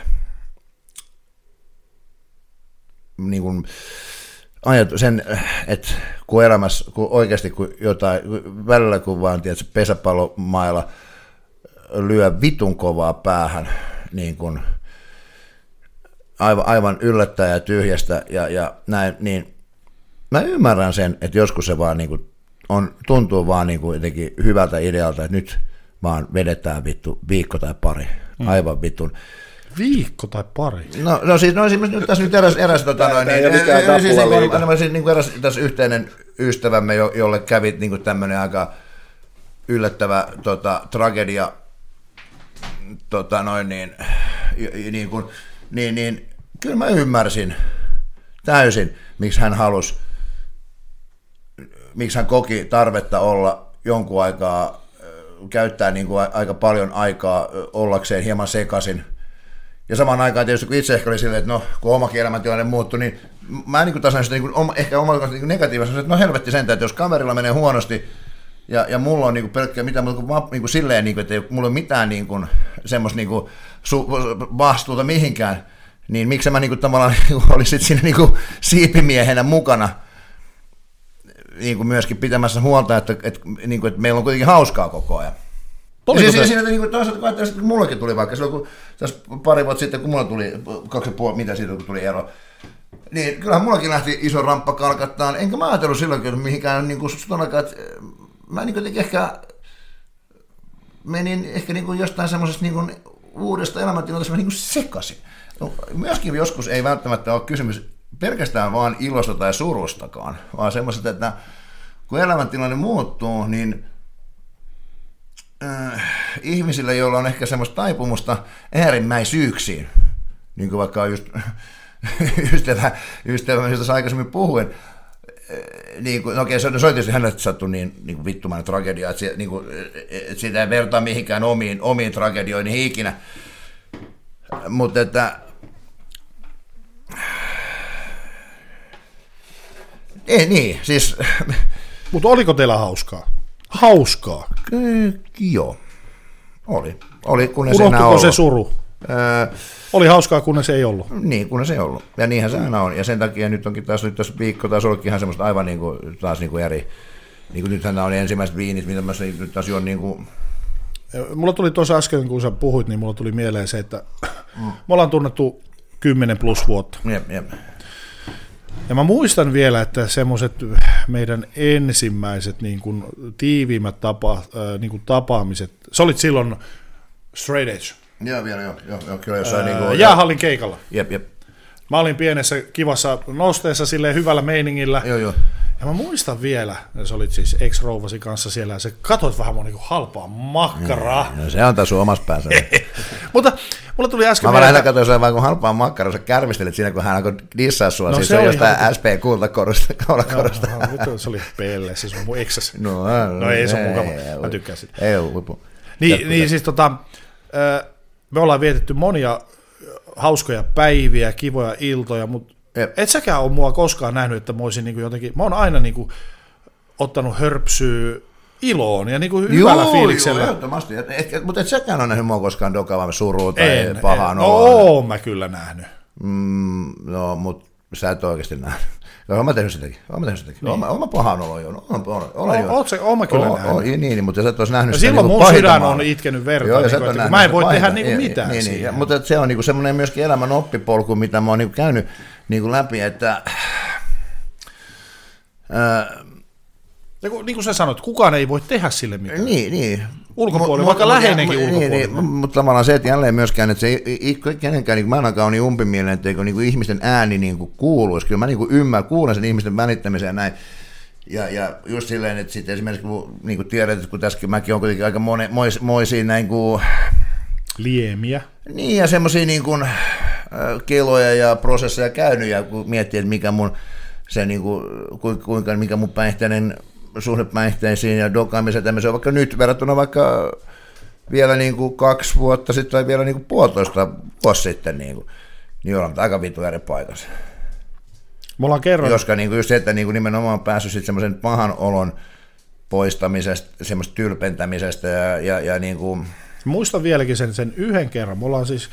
sen, että kun elämässä, kun oikeasti kun jotain, välillä kun vaan tiedät, pesäpallomailla lyö vitun kovaa päähän, niin kuin aivan yllättäen ja tyhjästä ja näin, niin mä ymmärrän sen, että joskus se vaan niin kuin tuntuu vaan niin kuin jotenkin hyvältä idealta, että nyt vaan vedetään vittu viikko tai pari, aivan vittun. Viikko tai pari? No siis tässä nyt eräs tässä yhteinen ystävämme, jolle kävi niin tämmöinen aika yllättävä tragedia, niin kyllä mä ymmärsin täysin, miksi hän halusi, miksi hän koki tarvetta olla jonkun aikaa, käyttää niin kuin aika paljon aikaa ollakseen hieman sekaisin. Ja samaan aikaan tietysti, kun itse ehkä oli silleen, että no, kun omakin elämäntilanne muuttui, niin mä niin tasan sitä niin ehkä omalla niin negatiivisesti, että no helvetti sentään, että jos kaverilla menee huonosti, ja mulla on niin pelkkää mitään, mutta niin silleen, niin kuin, että ei mulla ole mitään niin kuin, semmoista niin kuin, vastuuta mihinkään, niin miksi mä niin kuin, tavallaan niin kuin, olisin siinä niin kuin, siipimiehenä mukana, niin kuin myöskin pitämässä huolta, että meillä on kuitenkin hauskaa koko ajan. Siinä niin toisaalta kun mullekin tuli vaikka silloin, kun tässä pari vuotta sitten, kun mulla tuli 2,5, mitä siitä kun tuli ero, niin kyllähän mullakin lähti iso ramppa kalkattaan, enkä mä ajatellut silloinkin mihinkään, niin kuin todellakaan, että mä niin kuin ehkä menin ehkä niin kuin jostain semmoisesta niin kuin uudesta elämäntilanteesta niin kuin sekaisin. No, myöskin joskus ei välttämättä ole kysymys pelkästään vaan ilosta tai surustakaan, vaan semmoiset, että kun elämäntilanne muuttuu, niin ihmisille, joilla on ehkä semmoista taipumusta äärimmäisyyksiin, niin kuin vaikka just ystävä mistä aikaisemmin puhuin, niin kuin, okei, se on tietysti hänelle sattu niin vittumainen tragedia, että sitä ei vertaa mihinkään omiin tragedioihin ikinä, mutta että ei niin, siis mutta oliko teillä hauskaa? Hauskaa? Joo, oli kunnes enää ollut. Se suru? Oli hauskaa, kunnes ei ollut. Niin, kunnes ei ollut. Ja niinhän se aina on. Ja sen takia nyt onkin taas viikko taas ollutkin ihan semmoista aivan niin kuin, taas niin kuin eri. Niin kuin nythän nämä oli ensimmäiset viinit, mitä mä nyt taas juon niin kuin. Mulla tuli tuossa äsken, kun sä puhuit, niin mulla tuli mieleen se, että me ollaan tunnettu 10+ vuotta. Jep. Ja mä muistan vielä, että semmoiset meidän ensimmäiset niin kuin tiiviimmät niin kuin tapaamiset, sä olit silloin Straight Edge. Joo, kyllä jossain niin kuin jäähallin keikalla. Jep. Mä olin pienessä kivassa nosteessa silleen hyvällä meiningillä. Joo. Ja mä muistan vielä, sä olit siis ex-rouvasi kanssa siellä, ja sä katsoit vähän mun niin kuin halpaa makkaraa. No, se on taas sun omassa päässä. Mutta mulla tuli äsken... Mä lähdin katsoa sen vaan kun halpaa makkaraa, sä kärvistelit siinä, kun hän alkoi dissaa sua. No, siis se on jostain SP-kultakorosta. Se oli pelle, siis on mun eksäs. No ei, se on mukava. Mä tykkään sitä. Ei ole huipu. Niin siis me ollaan vietetty monia hauskoja päiviä, kivoja iltoja, mutta et säkään ole mua koskaan nähnyt, että mä olisin niinku jotenkin, mä oon aina niinku ottanut hörpsyä iloon ja niinku hyvällä fiiliksellä. Joo, ehdottomasti. Mutta et säkään ole nähnyt mua koskaan dokaavaa surua tai pahaa noloa. Oon mä kyllä nähnyt. No, mutta Sä et oikeasti nähnyt. Olen mä tehnyt sitäkin. Olen mä pahan olo jo. Oon mä kyllä nähnyt. Niin, mutta sä et olisi nähnyt sitä. Silloin mun sydän on itkenyt verta, kun mä en voi tehdä mitään. Niin, mutta se on semmoinen myöskin elämän oppipolku, mitä mä oon käynyt läpi, että... Niin kuin sä sanoit, kukaan ei voi tehdä sille mitään. Niin. Ulkopuolella, vaikka läheinenkin ulkopuolella. Niin, mutta tavallaan se, että jälleen myöskään, että se ei kenenkään, niin mä ainakaan ole niin umpimielinen, että niin ihmisten ääni niin kuuluisi. Kyllä mä niin kuulen sen ihmisten välittämisen ja näin. Ja just silleen, että sitten esimerkiksi niin tiedät, että kun tässäkin mäkin on kuitenkin aika moisia näin kuin... Liemiä. Niin, ja semmoisia niin kuin kiloja ja prosesseja käynyt, ja kun miettii, että mikä mun, se niin kuin, mikä mun päihteinen suhde päihteisiin ja dokaamiseen tämmöiseen, vaikka nyt verrattuna vaikka vielä niin kuin 2 vuotta sitten tai vielä niin kuin 1,5 vuotta sitten, niin ollaan aika vitu eri paikassa. Mulla on kerran. Koska niin kuin just se, että niin kuin nimenomaan päässyt sitten semmoisen pahan olon poistamisesta, semmoista tylpentämisestä ja niin kuin... Muistan vieläkin sen yhden kerran. Mulla on siis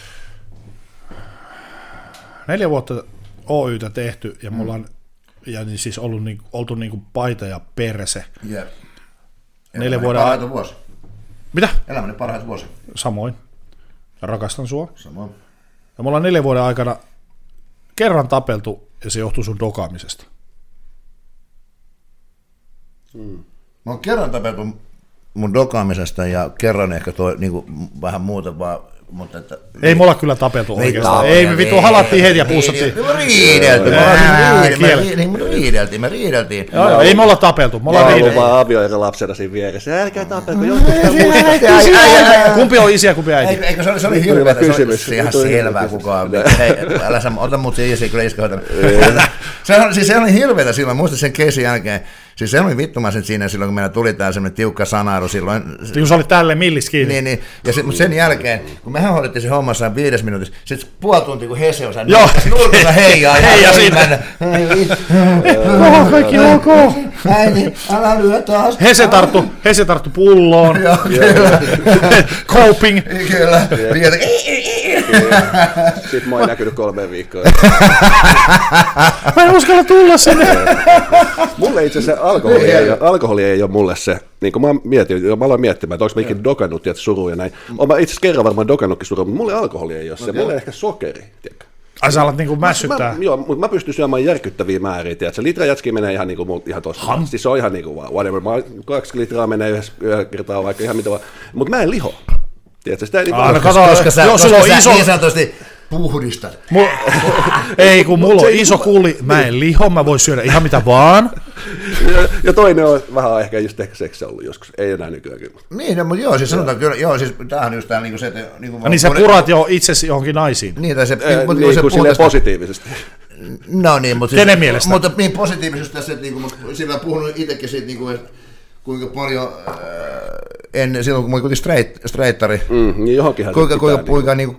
4 vuotta Oytä tehty ja mulla on ja niin siis oltu niinku paita ja perse. Yeah. 4 vuoden parhaita vuosi. Mitä? Elämäni parhaita vuosi. Samoin. Rakastan sua. Samoin. Ja me ollaan 4 vuoden aikana kerran tapeltu ja se johtuu sun dokaamisesta. Mä oon kerran tapeltu mun dokaamisesta ja kerran ehkä niinku vähän muuta vaan. Mutta että, ei mulla kyllä tapeltu oikeastaan. Ei me vittu halattiin heti ja pussattiin. Me riideltiin. Joo, ei me olla tapeltu. Me ollaan riideltiin. Mä oon vaan avioira lapsena siinä vieressä. Älkää tapelko. Kumpi on isi ja kumpi äiti? Eikö se oli hirveätä. Se ihan selvää kukaan. Älä ota mut se isi, kyllä iska hoitanut. Se oli hirveätä silloin. Muistan sen keissin jälkeen. Siis se oli vittumaisen siinä silloin, kun meillä tuli tää semmoinen tiukka sanailu silloin. Kun sä olit tälleen millis kiinni. Niin. Mutta sen jälkeen, kun mehän hoidettiin se hommassa 5 minuutissa, sitten puoli tuntia, kun Hese osaa nurkassa heijaa. Heijaa siinä. Kaikki ok. Äiti, älä lyö taas. Hese tarttu pulloon. Joo, kyllä. Coping. Kyllä. Sitten mä oon näkynyt 3 viikkoa. Mä en uskalla tulla sinne. Mulle itse asiassa alkoholi ei ole mulle se, niin kuin mä aloin miettimään, että onko mä ikinä dokannut surua ja näin. Oon mä itse asiassa kerran varmaan dokannutkin surua, mutta mulle alkoholi ei ole se, mulle ehkä sokeri. Ai sä alat niinku mässyttää? Joo, mutta mä pystyn syömään järkyttäviä määriä, tiedätkö? Litra jätski menee ihan niinku ihan tosta. Siis se on ihan niinku whatever, 2 litraa menee yhdessä kertaa vaikka ihan mitä vaan, mutta mä en liho. Tiedätkö, sitä ei koska sä niin sanotusti puhdistat. Ei, kun mulla on iso kulli, mä en liho, mä voin syödä ihan mitä vaan. Ja toinen on vähän ehkä just seksi ollut joskus, ei enää nykyään kyllä. Niin, mutta joo, siis sanotaan kyllä, joo, siis tämähän just tää niinku se, että... Niin sä purat jo itsesi johonkin naisiin. Niin, tai se... Niin kuin silleen positiivisesti. No niin, mutta... Kenen mielestä? Mutta niin positiivisesti tässä, että niinku, sillä on puhunut itsekin siitä, niinku, kuinka paljon... silloin kun mä olin streittari, niin johonkinhan kuinka niinku...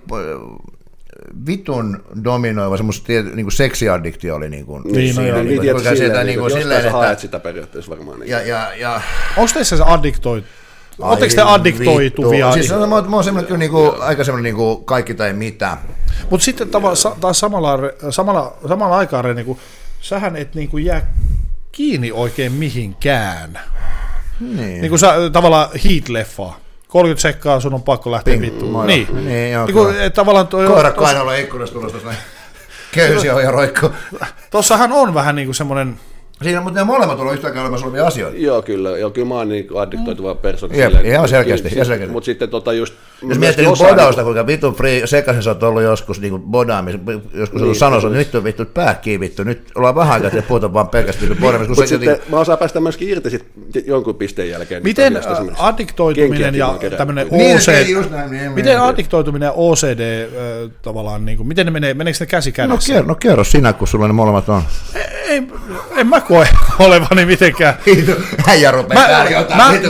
vitun dominoiva semmoista niinku seksiaddiktio oli niinku siinä niinku silleen että haet sitä periaatteessa varmaan niin. Ja onko teissä se addiktoitu? Oletteko te addiktoituvia? Siis mä oon semmoinen kyllä niinku aika semmoinen niinku kaikki tai mitä. Mutta sitten taas samalla aikaan niinku sähän et niinku jää kiinni oikein mihinkään. Niin. Niinku sä tavallaan Heat-leffaa. 30 sekkaa sun on pakko lähteä vittuun. Niin joo. Tavallaan koira kainalla ikkunasta tulosta näin. Köysi on ja roikku. Tossahan on vähän niinku semmoinen... Siinä, mutta ne molemmat on yhtä aikaa olemassa olevia asioita. Joo, kyllä mä oon niin addiktoituva persona. Ihan selkeästi. Mutta sitten just... Jos miettii bodausta, kuinka vitun sekaisin sä oot ollut joskus niin bodaamisen, joskus ollut sanoa, että nyt vittu pääkkiin vittu, nyt ollaan vähän aikaa, että puhutaan vaan pelkästään vittu bodaamista. Mutta sitten mä osaan päästä myöskin irti sit jonkun pisteen jälkeen. Miten addiktoituminen ja tämmöinen OCD... Miten addiktoituminen ja OCD tavallaan, miten ne menee, meneekö ne käsi kädessä? No kerro sinä, kun sulla ne molemmat on. En mä koe olevani mitenkään. Äijä rupeaa jotain.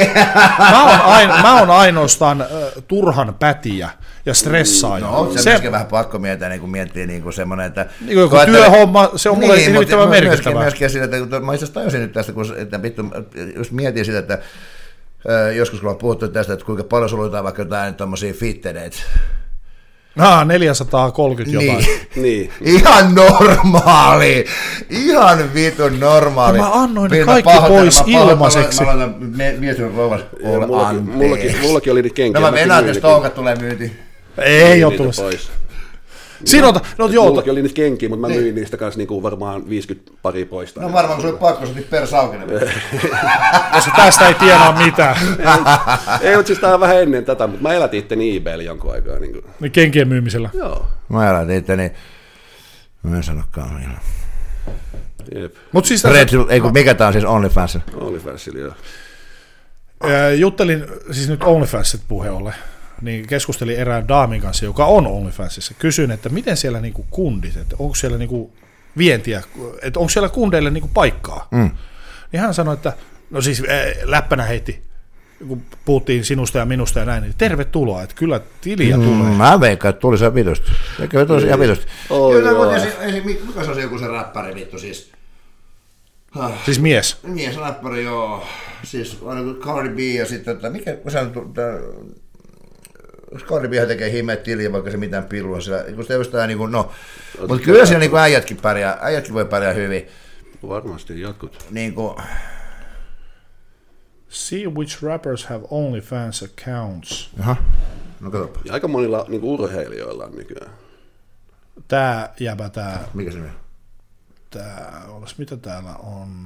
Mä oon ainoastaan turhan pätiä ja stressaaja. No, se myöskin vähän pakko miettiä, niin kuin miettii niin kuin semmoinen, että... Niin joku työhomma, se on mulle hirvittävän merkittävää. Myöskin sillä, että mä itse asiassa tajusin nyt tästä, kun just mietin sitä, että joskus kun on puhuttu tästä, että kuinka paljon sulla on vaikka jotain tommosia fittereitä, 430 jotain. Niin. Ihan normaali. Ihan vitun normaali. Ja mä annoin ne kaikki pois ilmaiseksi. Mä laitan mietin rouvan Mullakin oli niitä kenkiä. Mä venään, jos toukat tulee myyntiin. Ei ole tullut. Mullakin oli niitä kenkiä, mutta mä myin niistä kanssa niinku varmaan 50 paria pois. No varmaan, kun se oli pakko, se oli persaukinen. Koska tästä ei tienaa mitään. Ei, mutta siis tää on vähän ennen tätä, mutta mä elätin itteni eBayllä jonkun aikaa. Niin kenkien myymisellä. Joo. Mä elätin itteni, mä en sanokaan vielä. Jep. Mut siis mikä tää on siis OnlyFans? OnlyFansilla, joo. Juttelin siis nyt OnlyFansit puheen ollen. Niin keskustelin erään daamin kanssa, joka on OnlyFansissa. Kysyin, että miten siellä niinku kundit, että onko siellä niinku vientiä, että onko siellä kundeille niinku paikkaa. Niin hän sanoi, että no siis läppänä heitti, kun puhuttiin sinusta ja minusta ja näin, niin tervetuloa, että kyllä tiliä tulee. Mä veikkaan, että tuli se vitusti. Eikä tulisi ihan vitusti. Mikä se on joku se räppäri vittu siis? Siis mies? Mies räppäri, joo. Siis Cardi B ja sitten, mikä se on Cardi B tekee himeet tiliä, vaikka se mitään pilua sillä, kun se jostain niinku, no, mutta kyllä siellä niinku äijätkin voi pärjää hyvin. Varmasti jotkut. Niinku. See which rappers have OnlyFans accounts. Aha, no katsopa. Ja aika monilla niinku urheilijoilla on nykyään. Tää. Mikä se on? Mitä täällä on?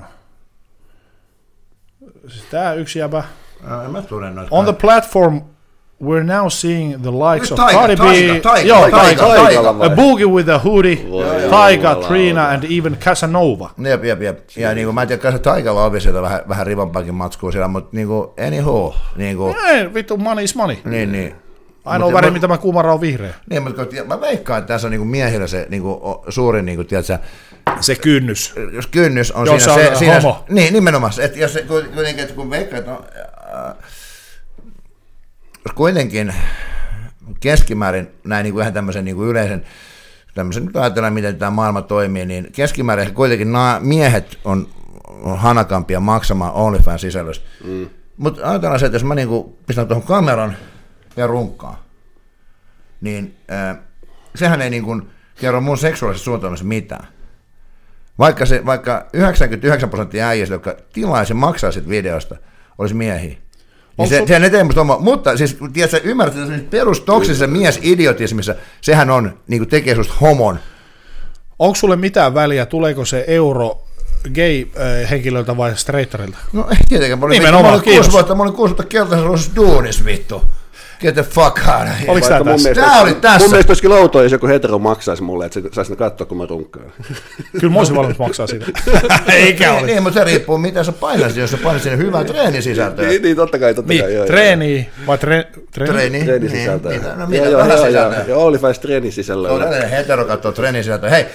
Siis tää yksi jäbä. En mä tunnen noita. On the platform, we're now seeing the likes of Cardi B, a Boogie with a Hoodie, Taiga, Trina, and even Casanova. Jep. Ja niinku, mä en tiedä, kai Taigalla on sieltä vähän rivampaakin matskua siellä, mutta niinku, anyhow. Niinku. Ei, vittu, money is money. Niin. Ainoa väri, mitä mä kuumaran, on vihreä. Niin, mutta mä veikkaan, että tässä on niinku miehillä se niinku, suurin, niinku, tiedätkö, se kynnys. Jos kynnys on jos siinä, on siinä homo. Niin, nimenomaan. Että jos kuitenkin, että kun veikkaa, että jos kuitenkin keskimäärin näin niin kuin ihan tämmöisen niin kuin yleisen, tämmöisen, nyt ajatellaan, miten tämä maailma toimii, niin keskimäärin kuitenkin nämä miehet on hanakampia maksamaan OnlyFans-sisällöstä. Mutta ajatellaan se, että jos mä niin kuin pistän tuohon kameran ja runkkaan, niin sehän ei niin kuin kerro mun seksuaalisesta suuntautumisesta mitään. Vaikka 99% äijistä, jotka tilaisi ja maksaa siitä videosta, olisi miehiä. Niin sehän ei tee musta oma, mutta siis tiedätkö, ymmärrät, että perustoksisessa miesidiotismissa sehän on, niin kuin tekee susta homon. Onko sulle mitään väliä, tuleeko se euro gay-henkilöltä vai straighterilta? No ei tietenkään, mä olin 6 vuotta keltaisessa duunis vittu. Get the fuck out. Oliko tää tässä? Tää oli tässä. Mun mielestä olisikin outoa, jos joku hetero maksaisi mulle, että se saisi ne katsoa, kun mä runkkaan. Kyllä mä olisin valmis maksaa siitä. Eikä ole. Niin, mutta se riippuu, mitä sä painaisit, jos sä painaisit sinne hyvää treenisisältöä. Niin, totta kai. Niin, treeniä vai treenisisältöä. No mitä, vähän sisältöä. Joo, OnlyFans treenisisällöä. Todellinen hetero katsoo treenisisältöä. Hei,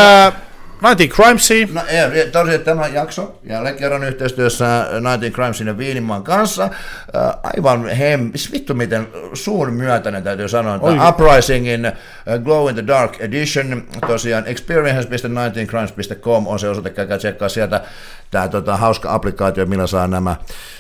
19 Crimesy. No tosiaan tämä jakso, jälleen kerran yhteistyössä 19 Crimesin ja Viinimaan kanssa. Aivan vittu miten suun myötäinen täytyy sanoa, että Uprisingin Glow in the Dark Edition, tosiaan experience.19crimes.com on se osoite, käykää tsekkaa sieltä tämä hauska applikaatio, millä saa nämä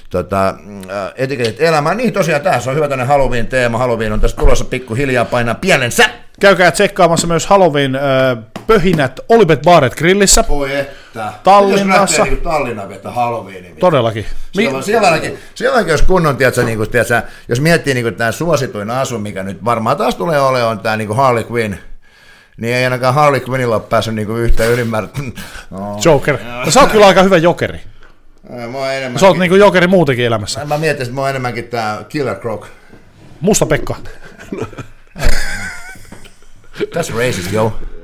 etiketit elämään. Niin tosiaan tässä on hyvä tämmöinen Halloween-teema. Halloween on tässä tulossa pikkuhiljaa, painaa pienensä. Käykää tsekkaamassa myös Halloween pöhinät Olibet Baaret Grillissä. Oi että. Tallinnassa. Niin Tallinnan vettä Halloweenin. Todellakin. Sielläkin jos kunnon, tiedätkö, jos miettii niin tämä suosituin asu, mikä nyt varmaan taas tulee olemaan, on tämä niin Harley Quinn. Niin ei ainakaan Harley Quinnilla ole päässyt niin yhtä ylimääräistä. Joker. No, sä oot kyllä aika hyvä jokeri. Sä oot niin jokeri muutenkin elämässä. Mä mietin, että mä oon enemmänkin tää Killer Croc. Musta Pekka. That's racist, yo.